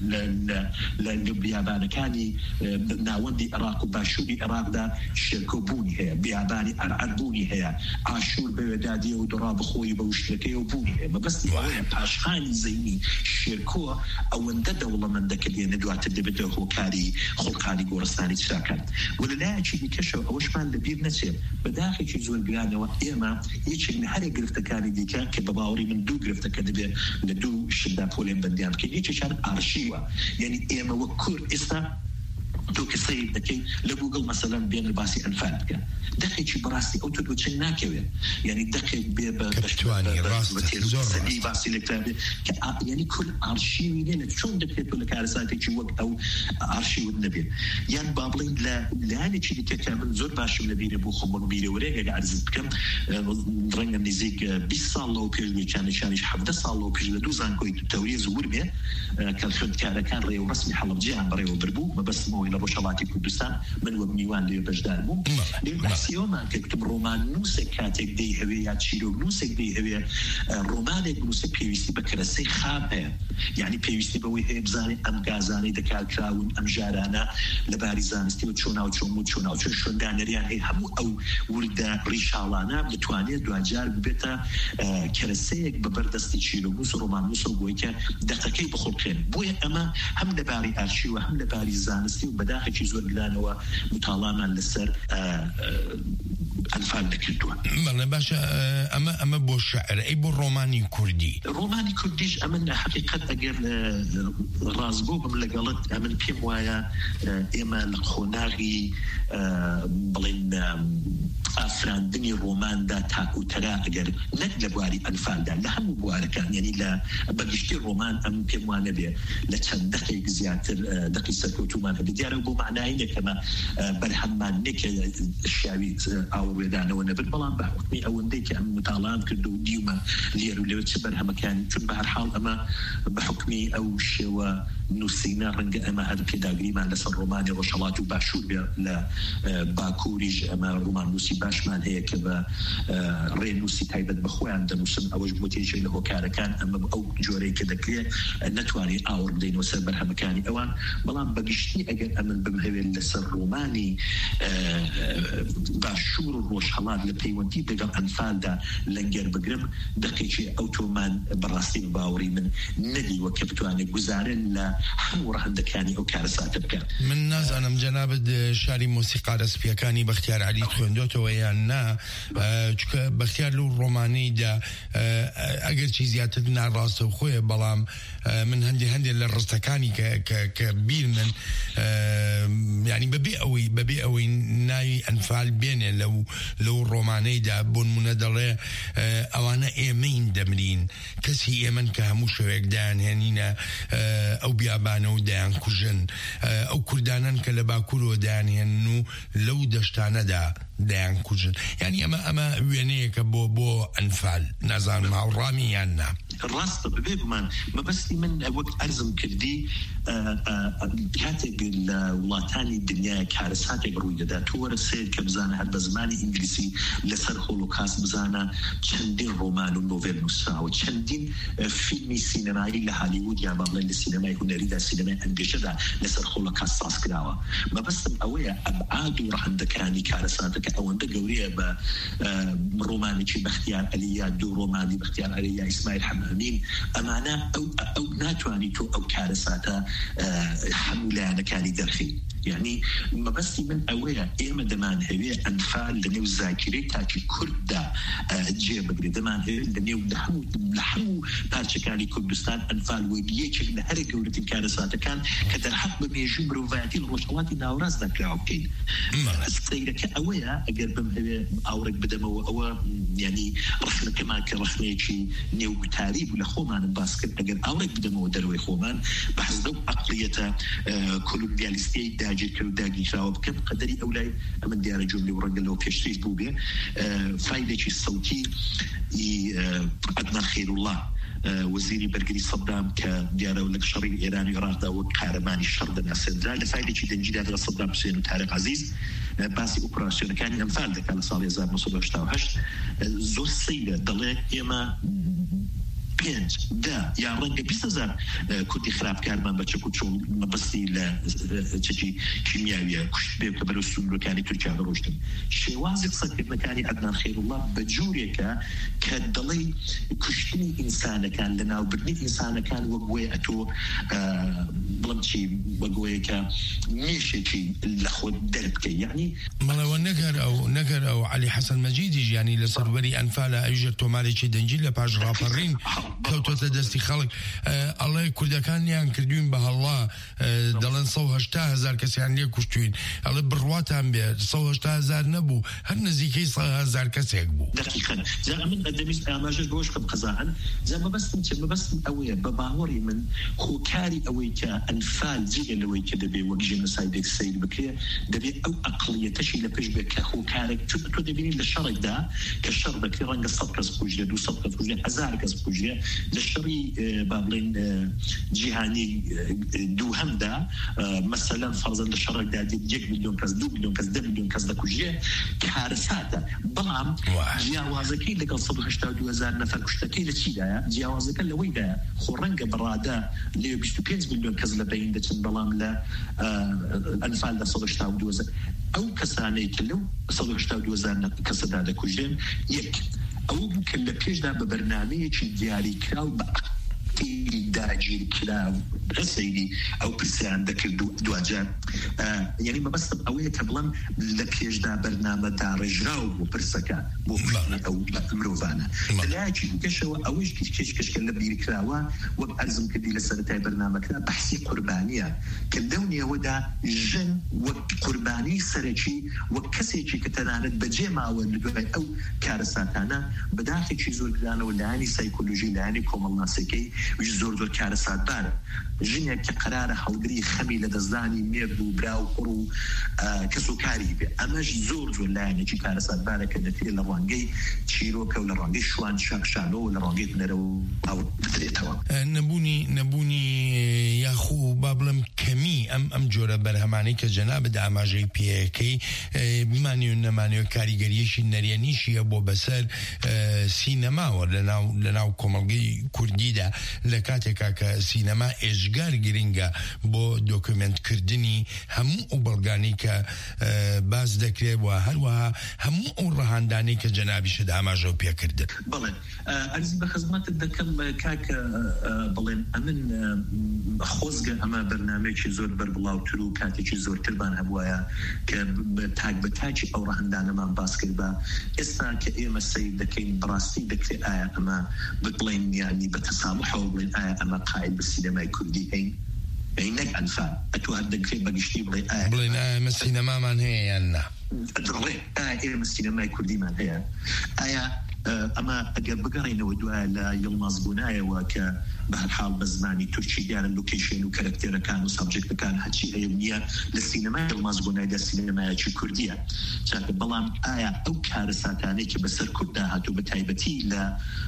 لە بیابانەکانی ناوەندی عێراق و باشووری عێراقدا شێرکۆ بوونی هەیە بیابانی ئەرعەر بوونی هەیە ئاشوور بەوێدادیە و دڕا بخۆی بە وشتەکەی و بوونی هەیە مەبەستی ئەوەیە پاشخانی زەینی شێرکۆ ئەوەندە دەوڵەمەندە کە دێنە دواتر دەبێتەوە هۆکاری خۆڵقانی گۆڕستانی چراکان و لەلایەکی دیکەشەوە ئەوەشمان لەبیر نەچێت بەداخێکی زۆر گرانەوە ئێمە یەکێک لە هەرێک گرفتەکانی دیکە کە بە باوەڕی من دوو گرفتەکە دەبێت لە دوو شدا پۆلێن بەندیان بکەین یەکێکیان ئارشیوە یعنی ئێمە وەک کورد ئێستا تۆ کەسەی دەکەین لە گوگڵ مەسەلەن بێن باسی ئەنفال بکە دەقێکی بەڕاستی ئەو تۆ دوچەی ناکەوێت یعنی دەقێک بێ بە باسی لەکتابێ کە یعنی کورد ئارشیوی نێنە چۆن دەکرێت لە کارەساتێکی وەک ئەو ئارشیوت نەبێت یان با بڵین لە لایەنێکی دیکە کە من زۆر باشم لەبیرە بۆ خۆم بیرەوەرێک عەرزت بکەم ڕەنگە نزیک بیست ساڵ لەوە پێش چانیشانیش حەڤدە ساڵ لەوە پێش لە دوو زانکۆی تەوریز ورمێ کە خوێندکارەکان ڕێوەڕسمی حەڵەبجەیان بەڕێوە بردبوو مەبەستمەوەی لە ڕۆژهەڵاتی کوردستان من وەک میوان لێ بەشدار بووم بەحسیەوەمان کە کتم ڕۆمان نووسێک کاتێک دەی هەوێ یا چیرۆک نووسێک دەی هەوێ ڕۆمانێک نووسە پێویستی بە کەرەسەی خام هەیە یعنی پێویستی بەوەی هەیە بزانێت ئەم گازانەی دەکارکراون ئەم ژارانە لەباری زانستی و چۆنا و چۆم و چۆنا و چۆن شوێندانەریان هەیە هەموو ئەو وردە ڕیشاڵانە بتوانێت دوجار ببێتە کەرەسەیەک بە بەردەستی چیرۆک و ڕۆمان نووس و بۆی کە دەقەکەی بخۆڵکێن بۆیە ئەمە هەم لەباری ئارشیوە هەم لەباری زانستی و بەداخێکی زۆر گرانەوە متاڵامان لەسەر ئەنفال دەکردووە بەڵێ باشە ئەمە ئەمە بۆ شعر ئەی بۆ ڕۆمانی کوردی ڕۆمانی کوردیش ئەمن حقیقت ئەگەر ڕازگۆ بم لەگەڵت ئەمن پێم وایە ئێمە لە خۆناغی بڵێن ئافراندنی ڕۆماندا تاکوتەرا ئەگەر نەک لە بواری ئەنفالدا لە هەموو بوارەکان یعنی لە بەگشتی ڕۆمان ئەم پێم وانە بێ لە چەند دقێک زیاتر دقی سەرکەوتومان هەبێ دیارە بۆ معنای نەکەمە بەرهەممان نێکە شاوی ئاوڕێدانەوە نەبێت بەڵام بە حکمی ئەوەندەی کە ئەم متاڵان کرد و دیومە لێر و لەوێت چ بەرهەمەکانی چون بە هەر حاڵ ئەمە بە حکمی ئەو شێوە نووسینە ڕەنگە ئەمە هەر پێداگریمان لەسەر ڕۆمانی ڕۆژهەڵات و باشوور بێ لە باکووریش ئەمە ڕۆمان نووسی باشمان هەیە کە بە ڕێ نووسی تایبەت بەخۆیان دەنووسن ئەوەش بۆ تێژەی لە هۆکارەکان ئەمە ئەو جۆرەی کە دەکرێت نەتوانێت ئاوڕ بدەینەوە سەر بەرهەمەکانی ئەوان بەڵام بەگشتی ئەگەر ئەمن بمهەوێت لەسەر ڕۆمانی باشوور و ڕۆژهەڵات لە پەیوەندی لەگەڵ ئەنفالدا لەنگەر بگرم دقێکی ئەو تۆمان بەڕاستی باوەڕی من نەدیوە کە بتوانێت گوزارن لە هەموو ڕەهەندەکانی ئەو کارە ساتە بکەن. من نازانم جەنابەت شاری مۆسیقارە سپیەکانی بەختیار عەلی خوێندۆتەوە یان نا چونکە بەختیار لەو ڕۆمانەیدا ئەگەر چی زیاتر ناڕاستە و خۆیە بەڵام من هەندێ هەندێک لە ڕستەکانی کە بیر من یعنی بەبێ ئەوەی بەبێ ئەوەی ناوی ئەنفال بێنێ لەو لەو ڕۆمانەیدا بۆ نمونە دەڵێ ئەوانە ئێمەین دەمرین کەسی ئێمەن کە هەموو شەوێک دایانهێنینە ئەو بیابانە و دایان کوژن ئەو کوردانن کە لە باکوورەوە دایانهێنن و لەو دەشتانەدا دایان کوژن یعنی ئەمە ئەمە وێنەیەکە بۆ بۆ ئەنفال نازانم هاوڕامی یان نا ڕاستە ببێ بمان مەبەستی من وەک ئەرزم کردی کاتێک لە وڵاتانی دنیای کارەساتێک ڕووی دەدا تۆ وەرە سیر کە بزانە هەر بە زمانی ئینگلیسی لەسەر هۆلۆکاست بزانە چەندین ڕۆمان و نۆڤێل نووسراوە چەندین فیلمی سینەمایی لە هالیوود یا بەڵێن لە سینەمای هونەریدا سینەمای ئەنگێژەدا لەسەر هۆلۆکاست ساز کراوە مەبەستم ئەوەیە ئەبعاد و ڕەهەندەکانی کارەساتەکە ئەوەندە گەورەیە بە ڕۆمانێکی بەختیار عەلی یا دوو ڕۆمانی بەختیار عەلی یا ئیسماعیل حەمامین ئەمانە ئەو ئەو ناتوانی تۆ ئەو کارەساتە هەموو لایەنەکانی دەرخی یعنی مەبەستی من ئەوەیە ئێمە دەمان هەوێ ئەنفال لە نێو زاکرەی تاکی کورددا جێ بگرێت دەمان هەوێ لە نێو لە هەموو پارچەکانی کوردستان ئەنفال وەیەکێک لە هەرە گەورەترین کارەساتەکان کە دەرحەق بە مێژووی مرۆڤایەتی لە ڕۆژهەڵاتی ناوەڕاستدا کراوە بکەین سەیرەکە ئەوەیە ئەگەر بم هەوێ ئاورێک بدەمەوە ئەوە یعنی ڕخنەکەمان کە ڕخنەیەکی نێوگوتاری بوو لە خۆمانم باس کرد ئەگەر ئاورێک بدەمەوە دەروەی خۆمان بەحەز لەو عەقڵیەتە کۆلۆمبیالیستیەی داگیر کرد و داگیرکراوە بکەم قەدەری ئەو لای ئەمن دیارە جملەی و ڕەنگە لەوە پێشتریش بوو بێ فایلێکی سەوتی عەدنان خەیروڵڵا وەزیری بەرگری سەدام کە دیارە لە شەڕی ئێرانی عێراقدا وەک قارەمانی شەڕ دەناسێنرا لە فایلێکی دەنجیدا لە سەدام حوسێن و تارێق عەزیز باسی ئۆپراسیۆنەکانی ئەنفال دەکات لە ساڵی هەزار و نۆ سەد و هەشتا و هەشت زۆر سەیرە دەڵێ ئێمە پێنج دا یا ڕەنگە بیست هەزار کوردی خراپکارمان بە چەک و چۆڵ مەبەستی لە چەکی کیمیاویە کوشت بێ کە بەرەو سنوورەکانی تورکیا ڕۆشتن شێوازی قسەکردنەکانی عەدنان خەیروڵڵا بە جوورێکە کە دەڵێ کوشتنی ئینسانەکان لە ناوبردنی ئینسانەکان وەک گوێ ئەتۆ بڵم چی وەک گوێیەکە مێشێکی لە خۆت دەربکەی یعنی مەڵەوە نەگەر ئەو نەگەر ئەو عەلی حەسەن مەجیدیش ینی لە سەروەری ئەنفالە ئەویژە تۆمارێکی دەنجی لە پاش ڕاپەڕین کەوتۆتە دەستی خەڵک ئەڵێ کوردەکانیان کردوین بە هەڵا دەڵێن سە و هەشتا هەزار کەسیان لێ کوشتوین ئەڵێ بڕواتان بێ سە و هەشتا هەزار نەبوو هەر نزیکەی سە هەزار کەسێک بوو دقیقاً جا من ئەدەمیست ئاماژەش بۆش کەم قەزاهن جا مەبەستم چ مەبەستم ئەوەیە بە باوەڕی من خۆکاری ئەوەی کە ئەنفال جێگە لەوەی کە دەبێ وەک ژێنۆسایدێک سەیر بکرێ دەبێت ئەو عەقڵیەتەشی لە پێش بێت کە خۆکارێک چون تۆ دەبینی لە شەڕێکدا کە شەڕ دەکرێ ڕەنگە سەد کەس کوژرێ دوو سەد کەس کوژرێ هەزار کەس کوژرێ لە شەڕی با بڵێن جیهانی دووهەمدا مەسەلەن فەرزەن لە شەڕێکدا یەک میلیۆن کەس دوو میلیۆن کەس دە میلیۆن کەس دەکوژێ کارەساتە بەڵام جیاوازەکەی لەگەڵ سەد و هەشتا و دوو هەزار نەفەر کوشتەکەی لە چیدایە جیاوازەکە لەوەیدایە خۆ ڕەنگە بەڕادا لێ بیست و پێنج میلیۆن کەس لە بەین دەچن بەڵام لە ئەنفال لە سەد و هەشتا و دوو هەزار ئەو کەسانەی کە لەو سەد و هەشتا و دوو هەزار کەسەدا دەکوژێن یەک ئەوە بوو کە لە پێشدا بە بەرنامەیەکی دیاریکراو بە داجی کلا غسیلی ئەو پرسیان دەکرد دوجار یعنی مەبەستم ئەوەیە کە بڵم لە پێشدا بەرنامە داڕێژراو بۆ پرسەکە بۆ ئەو مرۆڤانە لایەکی دیکەشەوە ئەوەش کێشکەشکە لە بیرکراوە وەک ئەرزم کردی لە سەرەتای بەرنامەکە بەحسی قوربانیە کە لەونێوەدا ژن وەک قوربانی سەرەکی وەک کەسێکی کە تەنانەت بەجێ ماوە لەگوێ ئەو کارە ساتانە بەداخێکی زۆر گرانەوە لایانی سایکۆلۆژی لایانی کۆمەڵناسیەکەی زۆر زۆر کارە ساتبارە ژنێک کە قرارە هەڵگری خەمی لە دەستدانی مێرد و برا و قوڕ و کەس و کاری بێ ئەمەش زۆر زۆر لایەنێکی کارە ساتبارە کە دەکرێت لە ڕوانگەی چیرۆکە و لە ڕوانگەی شوان شاکشانەوە و لە ڕوانگەی هونەرە و ئەو بدرێتەوە نەبوونی نەبوونی یاخوو با بڵم کەمی ئەم ئەم جۆرە بەرهەمانەی کە جەنابەت ئاماژەی پێەکەی بمانی و نەمانەوە کاریگەریەشی نەریەنیشیە بۆ بەسەر سینەماوە لەناو کۆمەڵگەی کوردیدا لە کاتێکا کە سینەما ئێژگار گرنگە بۆ دۆکومنتکردنی هەموو ئەو بەڵگانی کە باز دەکرێت و هەروەها هەموو ئەو ڕەهاندانەی کە جەنابیشت ئاماژە پێکردن. بەڵێ ئەرزی بە خزمەتت دەکەم کاکە بڵێن ئەمن خۆزگە ئەمە بەرنامەیەکی زۆر بەربڵاوتر و کاتێکی زۆرتربان هەبوایە کە تاک بە تاکی ئەو ڕەهاندانەمان باس کرد بە ئێستا کە ئێمە سەیر دەکەین بڕاستی دەکرێت ئایا ئەمە بڵێن یانی بە تەسامحەوە بڵێن ئایا ئەمە قائل بە سینەمای کوردی هەین هەینەک ئەنفال ئەتو هەر دەکرێت بەگشتی بڵێ ئایا بڵێن ئەمە سینەمامان هەیە یان نا دڕێ ئایا ئێمە سینەمای کوردیمان هەیە ئایا ئەمە ئەگەر بگەڕێنەوە دوایە لە یڵمازبوونایەوە کە بە هەرحاڵ بە زمانی تورکی دیارە لۆکیشن و کەرەکتێرەکان و سابجێکتەکان هەچی هەیە نییە لە سینەمای یڵمازبوونایدا سینەمایەکی کوردیە چاکە بەڵام ئایا ئەو کارە ساتانەی کە بەسەر کووردا هاتوو بە تایبەتی لە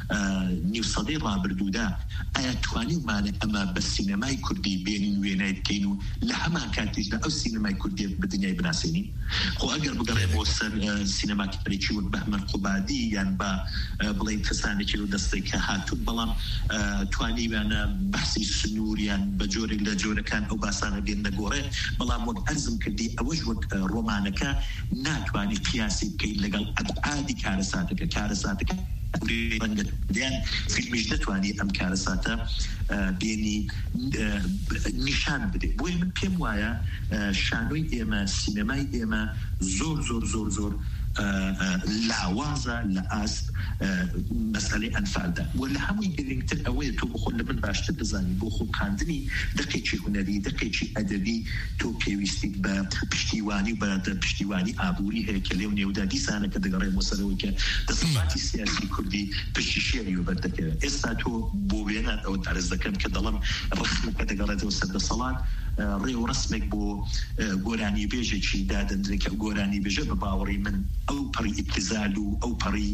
نیو سەدەی ڕابردوودا ئایا توانیمانە ئەمە بە سینەمای کوردی بێنین وێنای بکەین و لە هەمان کاتێکدا ئەو سینەمای کوردی بە دنیای بناسێنین خۆ ئەگەر بگەڕێ بۆ سەر سینەماکەرێکی وەک بەهمەن قوبادی یان بە بڵێن کەسانێکی و دەستێک کە هاتوون بەڵام توانیوانە بەحسی سنووریان بە جۆرێک لە جۆرەکان ئەو باسانە بێن نەگۆڕێ بەڵام وەک ئەرزم کردی ئەوەش وەک ڕۆمانەکە ناتوانی قیاسی بکەین لەگەڵ ئەبعادی کارە ساتەکە کارە ساتەکە دیان فیلمیش دەتوانی ئەم کارە ساتە بێنی نیشان بدێ بۆی من پێم وایە شانۆی ئێمە سینەمای ئێمە زۆر زۆر زۆر زۆر لاوازە لە ئاست مەسئلەی ئەنفالدا و لە هەمووی گرنگتر ئەوەیە تۆ بخۆ لە من باشتر دەزانی بۆ خۆ کاندنی دقێکی هونەری دقێکی ئەدەبی تۆ پێویستیت بە پشتیوانی بە پشتیوانی ئابووری هەیە کە لێو نێودا دیسانە کە دەگەڕێ مۆسەرەوە کە دەسەڵاتی سیاسی کوردی پشتی شێری و بەردەکەوێت ئێستا تۆ بۆ وێنان ئەوە ئەرز دەکەم کە دەڵم ڕسمەکە دەگەڕێتەوە سەر دەسەڵات ڕێ و ڕسمێک بۆ گۆرانی بێژێکی دادەندرێت کە گۆرانی بێژە بە باوەڕی من ئەو پەڕی ئیبتزال و ئەو پەڕی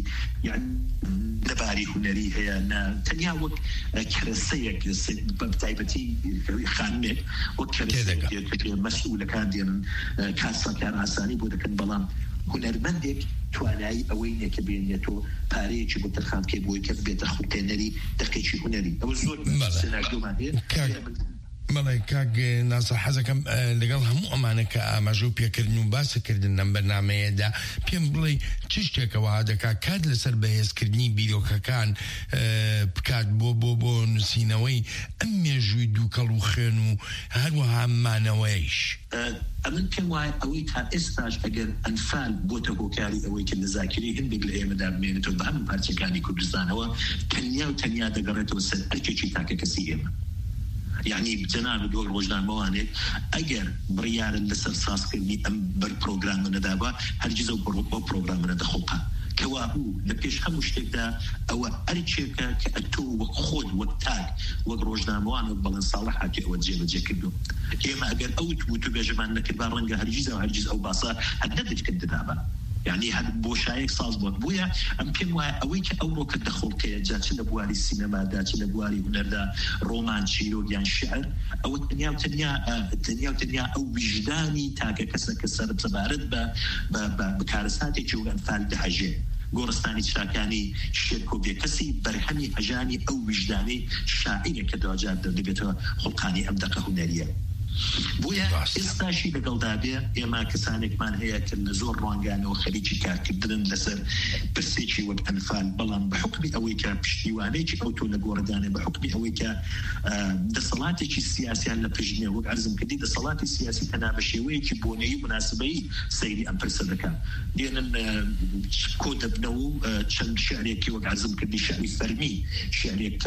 لەباری هونەری هەیە تەنیا وەک کەرەسەیەک بە تایبەتی خانمێک وەک کەرەسەیەک مەسئولەکان دێنن کاسەکان ئاسانی بۆ دەکەن بەڵام هونەرمەندێک توانایی ئەوەی نێکە بێنێتەوە پارەیەکی بۆ تەرخان بکەی بۆی کە بێتە خوتێنەری دەقێکی هونەری ئەوە زۆر سناردۆمان هەیە مەڵێ کاک ناسە حەزەکەم لەگەڵ هەموو ئەمانە کە ئاماژە و پێکردن و باسەکردن لەم بەرنامەیەدا پێم بڵێ چ شتێکەوە دەکا کات لەسەر بەهێزکردنی بیرۆکەکان بکات بۆ بۆ بۆ نووسینەوەی ئەم مێژووی دووکەڵ و خوێن و هەروەها مانەوەیش ئەمن پێم وایە ئەوەی تا ئێستاش ئەگەر ئەنفال بۆتە هۆکاری ئەوەی کە لە زاکری هەندێک لە ئێمەدا بمێنێتەوە بە هەموو پارچەکانی کوردستانەوە تەنیا و تەنیا دەگەڕێتەوە سەر ئەرکێکی تاکە کەسی ئێمە یعنی جناب دۆل ڕۆژنامەوانێک ئەگەر بڕیارن لەسەر سازکردنی ئەم بەر پرۆگرامە نەدابا هەرگیز ئەو بۆ پرۆگرامە نەدەخۆقا کەوا بوو لە پێش هەموو شتێکدا ئەوە ئەرچێکە کە ئەتۆ وەک خۆت وەک تاک وەک ڕۆژنامەوان وەک بەڵێن ساڵح هاتی ئەوە جێبەجێ کردو ئێمە ئەگەر ئەوت بوو تو بێژەمان نەکرد با ڕەنگە هەرگیز ئەو هەرگیز ئەو باسە هەر نەدەچکرد دەدابە یعنی هەر بۆشایەک ساز بۆت بووە ئەم پێم وایە ئەوەی کە ئەو ڕۆکە دەخۆڵکەیە جا چ لە بواری سینەمادا چ لە بواری هونەردا ڕۆمان چیرۆک یان شعر ئەوە تەنیا و تەنیا تەنیا و تەنیا ئەو وجدانی تاکە کەسە کە سەربەرت بە بە کارەساتێکی و ئەنفال دەهەژێ گۆڕستانی چراکانی شێرکۆ بێکەسی بەرهەمی هەژانی ئەو وجدانی شاعیرە کە دواجار دەبێتەوە خۆڵقانی ئەم دەقە هونەریە بویە ئێستاشی لەگەڵدابێ ئێمە کەسانێکمان هەیە کە لە زۆر ڕوانگانەوە خەریکی کارکردن لەسەر پرسێکی وەک ئەنفال، بەڵام بە حکمی ئەوەی کە پشتیوانەیەکی ئەو تۆ لە گۆڕدانێ بە حکمی ئەوەی کە دەسەڵاتێکی سیاسیان لە پژنێ وەک عەرزم کردی دەسەڵاتی سیاسی تەنها بە شێوەیەکی بۆنەیی مناسبەی سەیری ئەم پرسە دەکات. دێنن کۆ دەبنەوە و چەند شعرێکی وەک عەرزم کردی شعری فەرمی شعرێک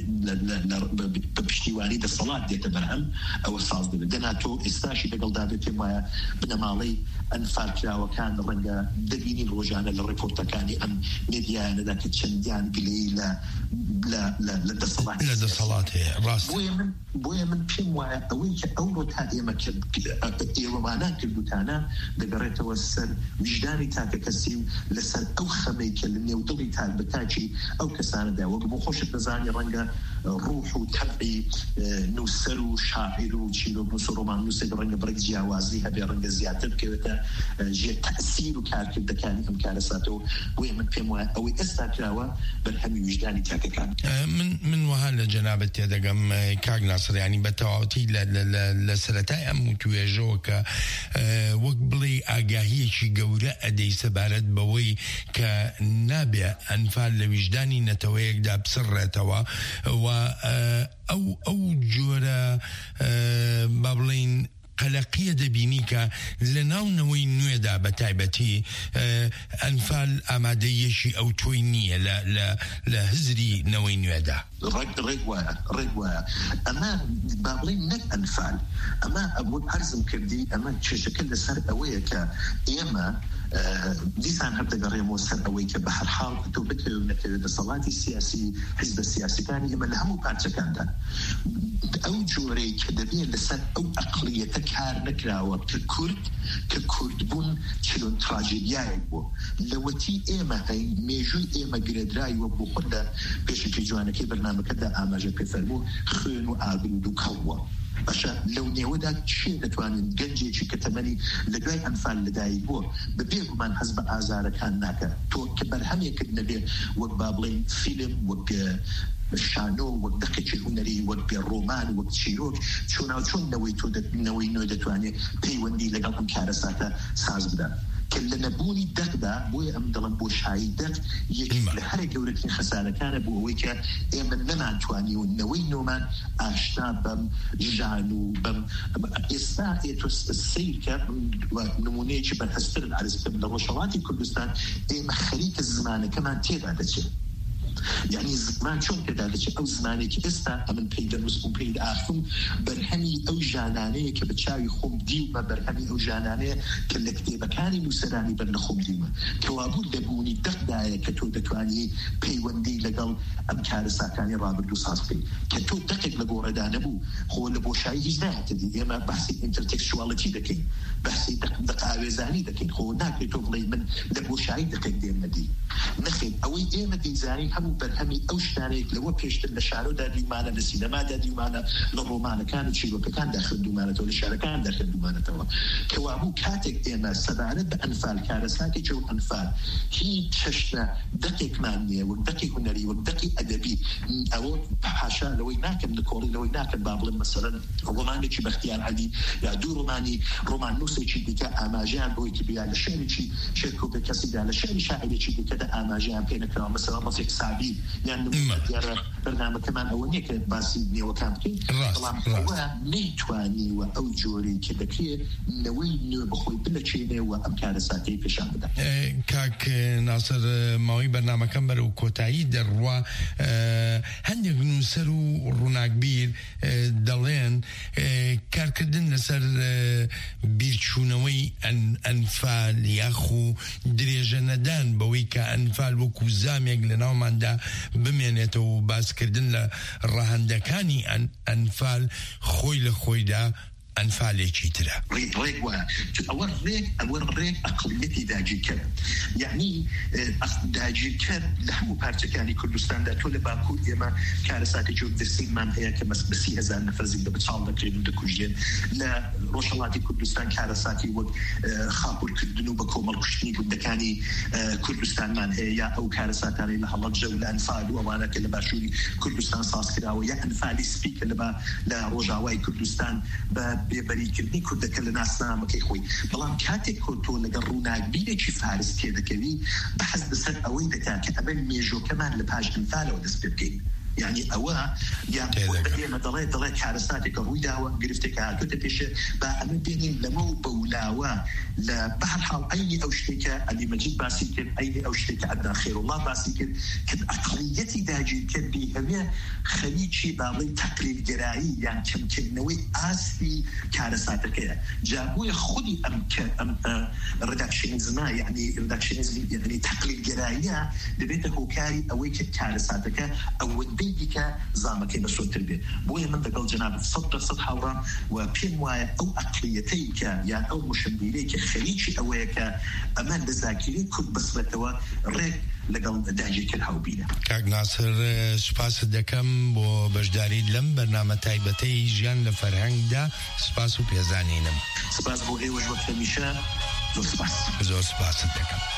بە پشتیوانی دەسەڵات دێتە بەرهەم ئەوە ساز دەبێت. دەناتۆ ئێستاشی لەگەڵدابێت پێم وایە بنەماڵەی ئەنفال کراوەکان ڕەنگە دەبینی ڕۆژانە لە ڕێپۆرتەکانی ئەم مێدیانەدا کە چەندیان گلەی لە لە دەسەڵات لە دەسەڵات هەیە. ڕاست بۆیە من پێم وایە ئەوەی کە ئەوڕۆ تا ئێمە ئێوەمانان کردوتانە دەگەڕێتەوە سەر وجدانی تاکە کەسی و لەسەر ئەو خەمەی کە لە نێودڵی تاک بەتاکی ئەو کەسانەدا وەک بۆ خۆشت نەزانی ڕەنگە ڕوح و تەبعی نووسەر و شاعیر و چیرۆک نووس و ڕۆمان نووسێک ڕەنگە بڕێک جیاوازی هەبێ ڕەنگە زیاتر بکەوێتە ژێر تەئسیر و کارکردەکانی ئەم کارەساتەوە. بۆیە من پێم وایە ئەوەی ئێستا کراوە بەرهەمی وجدانی تاکەکان. من من وها لە جەنابەت تێدەگەم کاک ناسر، ینی بە تەواوەتی لە سەرەتای ئەم توێژەوە کە وەک بڵێ ئاگاهیەکی گەورە ئەدەی سەبارەت بەوەی کە نابێ ئەنفال لە ویژدانی نەتەوەیەکدا بسڕێتەوە و ئەو ئەو جۆرە با بڵێن قەلەقیە دەبینی کە لە ناونەوەی نوێدا بە تایبەتی ئەنفال ئامادەیەشی ئەو تۆی نییە لە هزری نەوەی نوێدا. ڕێک وایە ڕێک وایە ئەمە با بڵێن نەک ئەنفال، ئەمە ئەبوو عەرزم کردی ئەمە چێژەکە لەسەر ئەوەیە کە ئێمە دیسان هەر دەگەڕێمەوە سەر ئەوەی کە بە هەر حاڵ تۆ بکەوێت نەکەوێت دەسەڵاتی سیاسی حیزبە سیاسیەکانی ئێمە لە هەموو پارچەکاندا ئەو جۆرەی کە دەبێت لەسەر ئەو ئەقلیەتە کار نەکراوە کە کورد کە کوردبوون چلۆن تراژێدیایەک بوو لەوەتی ئێمە هەی مێژووی ئێمە گرێدرایی وە بۆ خۆ لە پێشێکی جوانەکەی بەرنامەکەدا ئاماژە پێفەرموو خوێن و ئاگرود و کەڵوە. باشە لەو نێوەدا چێ دەتوانین گەنجێکی کە تەمەنی لە دوای ئەنفال لەدایک بووە بەبێگومان هەز بە ئازارەکان ناکە تۆ کە بەرهەمێکت نەبێ وەک با بڵێن فیلم وەک شانۆ وەک دەقێکی هونەری وەک بێ ڕۆمان وەک چیرۆک چۆناو چۆن نەوەی تۆ نەوەی نوێ دەتوانێت پەیوەندی لەگەڵ ئەم کارەساتە ساز بدە کە لە نەبوونی دەقدا بۆیە ئەم دەڵم بۆ شایی دەق یەکی لە هەرە گەورەترین خەسارەکانە بۆ ئەوەی کە ئێمە نەمانتوانی و نەوەی نۆمان ئاشنا بەم ژان و بەم ئێستا ئێتۆ سیرکە نمونەیەکی بەرهەستر عەرز بکەم لە ڕۆژهەڵاتی کوردستان ئێمە خەریکە زمانەکەمان تێدا دەچێت. یعنی زمان چۆن پێدا دەچێت ئەو زمانێکی ئێستا ئەمن پێی دەنووس و پێی ئاخم بەرهەمی ئەو ژانانەیە کە بە چاوی خۆم دیومە بەرهەمی ئەو ژانانەیە کە لە کتێبەکانی نووسەرانی بەر لە خۆم دیومە کەوابوو لەبوونی دەقدایە کە تۆ دەتوانی پەیوەندی لەگەڵ ئەم کارەساکانی ڕابردوو ساز بکەیت کە تۆ دەقێک لە گۆڕەدا نەبوو خۆ لە بۆشایی هیچ نایەتە دی ئێمە بەحسی ئینتەرتێکسچواڵەتی دەکەین بەحسی دەق ئاوێزانی دەکەین خۆ ناکرێت تۆ بڵێ من لە بۆشایی دەقێک دێم نەدی نەخێت ئەوەی ئێمە دەیزانی هەموو بەرهەمی ئەو شتانێک لەوە پێشتر لە شارۆدا دیومانە لە سینەمادا دیومانە لە ڕۆمانەکان و چیرۆکەکان داخردومانێتەوە لە شارەکان داخردومانێتەوە کەوابوو کاتێک ئێمە سەبارەت بە ئەنفال کارەساتێکی ئەو ئەنفال هیچ چەشتە دەقێکمان نییە وەک دەقی هونەری وەک دەقی ئەدەبی ئەوە حاشا لەوەی ناکەم لە کۆڵی لەوەی ناکەم با بڵێم مەسەڵەن ڕۆمانێکی بەختیار عەلی یا دوو ڕۆمانی ڕۆمان نووسێکی دیکە ئاماژیان بۆی کە بیا لە شعرێکی شێرکۆبێ کەسیدا لە شعری شاعرێکی دیکەدا ئاماژیان پێ نەکراوە مەسەڵەن ڕەفیق سعدی یان دیارە بەرنامەکەمان ئەوە نییە کە باسی نێوەکان بکەین بەڵام ئەوە نەیتوانیوە ئەو جۆرەی کە دەکرێت نەوەی نوێ بخۆی بلەچێنێەوە ئەم کارەساتەی پێشان بدات. کاک ناسر ماوەی بەرنامەکەم بەرەو کۆتایی دەڕوا هەندێک نووسەر و ڕووناکبیر دەڵێن کارکردن لەسەر بیرچوونەوەی ئەنفال یاخو درێژە نەدان بەوەی کە ئەنفال وەکو زامێک لە ناوماندا بمێنێتەوە و باسکردن لە ڕەهەندەکانی ئەنفال خۆی لە خۆیدا ئەنفالێکی ترە ڕێک وایە ئەوە ڕێک ئەوە ڕێک ئەقلیەتی داگیرکرد یعنی داگیرکرد لە هەموو پارچەکانی کوردستاندا تۆ لە باکوور ئێمە کارەساتێکی وەک دەرسینمان هەیە کە مەس بە سی هەزار نەفەر زیندە بەچاڵ دەکرێن و دەکوژێن لە ڕۆژهەڵاتی کوردستان کارەساتی وەک خاپوورکردن و بە کۆمەڵکوشتنی گوندەکانی کوردستانمان هەیە یا ئەو کارەساتانی لە هەڵەبجە و لە ئەنفال و ئەوانە کە لە باشووری کوردستان ساز کراوە یا ئەنفالی سپی کە لە ڕۆژاوای کوردستان بە بێبەریکردنی کوردەکە لە ناسنامەکەی خۆی بەڵام کاتێک کۆتۆ لەگەڵ ڕووناکبیرێکی فارس تێدەکەوی بەحەز بەسەر ئەوەی دەکات کە ئەمە مێژۆکەمان لە پاش ئەمثالەوە دەست پێ بکەین يعني أوا يعني بدينا ضليت ضليت حارساتك رويدا وقرفتك هاتوت بيش بأمن بيني لمو بولاوا لبحر حال أي أوشتك اللي مجيد باسيكن أي أوشتك عندنا خير الله باسيكن كد أقليتي داجي كبي هذا خليجي بعضي تقليد جرائي يعني كم كنوي أسي حارساتك جابوا خدي أم ك أم ريدكشنزما يعني ريدكشنزم يعني تقليد جرائية دبيته كاري أويك حارساتك أو بيدك زامك بسوت البيت بوي من ذا جناب صدق صد حورا وبين واي او اقليتيك يا او مشبيليك خليجي اويك امان بذاكري كنت بسبتوا ريك لقل داجيك الحوبينه كاك ناصر سپاس دكم بو بجداري لم برنامج تايبتي جيان لفرهنگ دا سپاس و بيزانينم سپاس بو اي وجبه ميشا زور سپاس زور سپاس دكم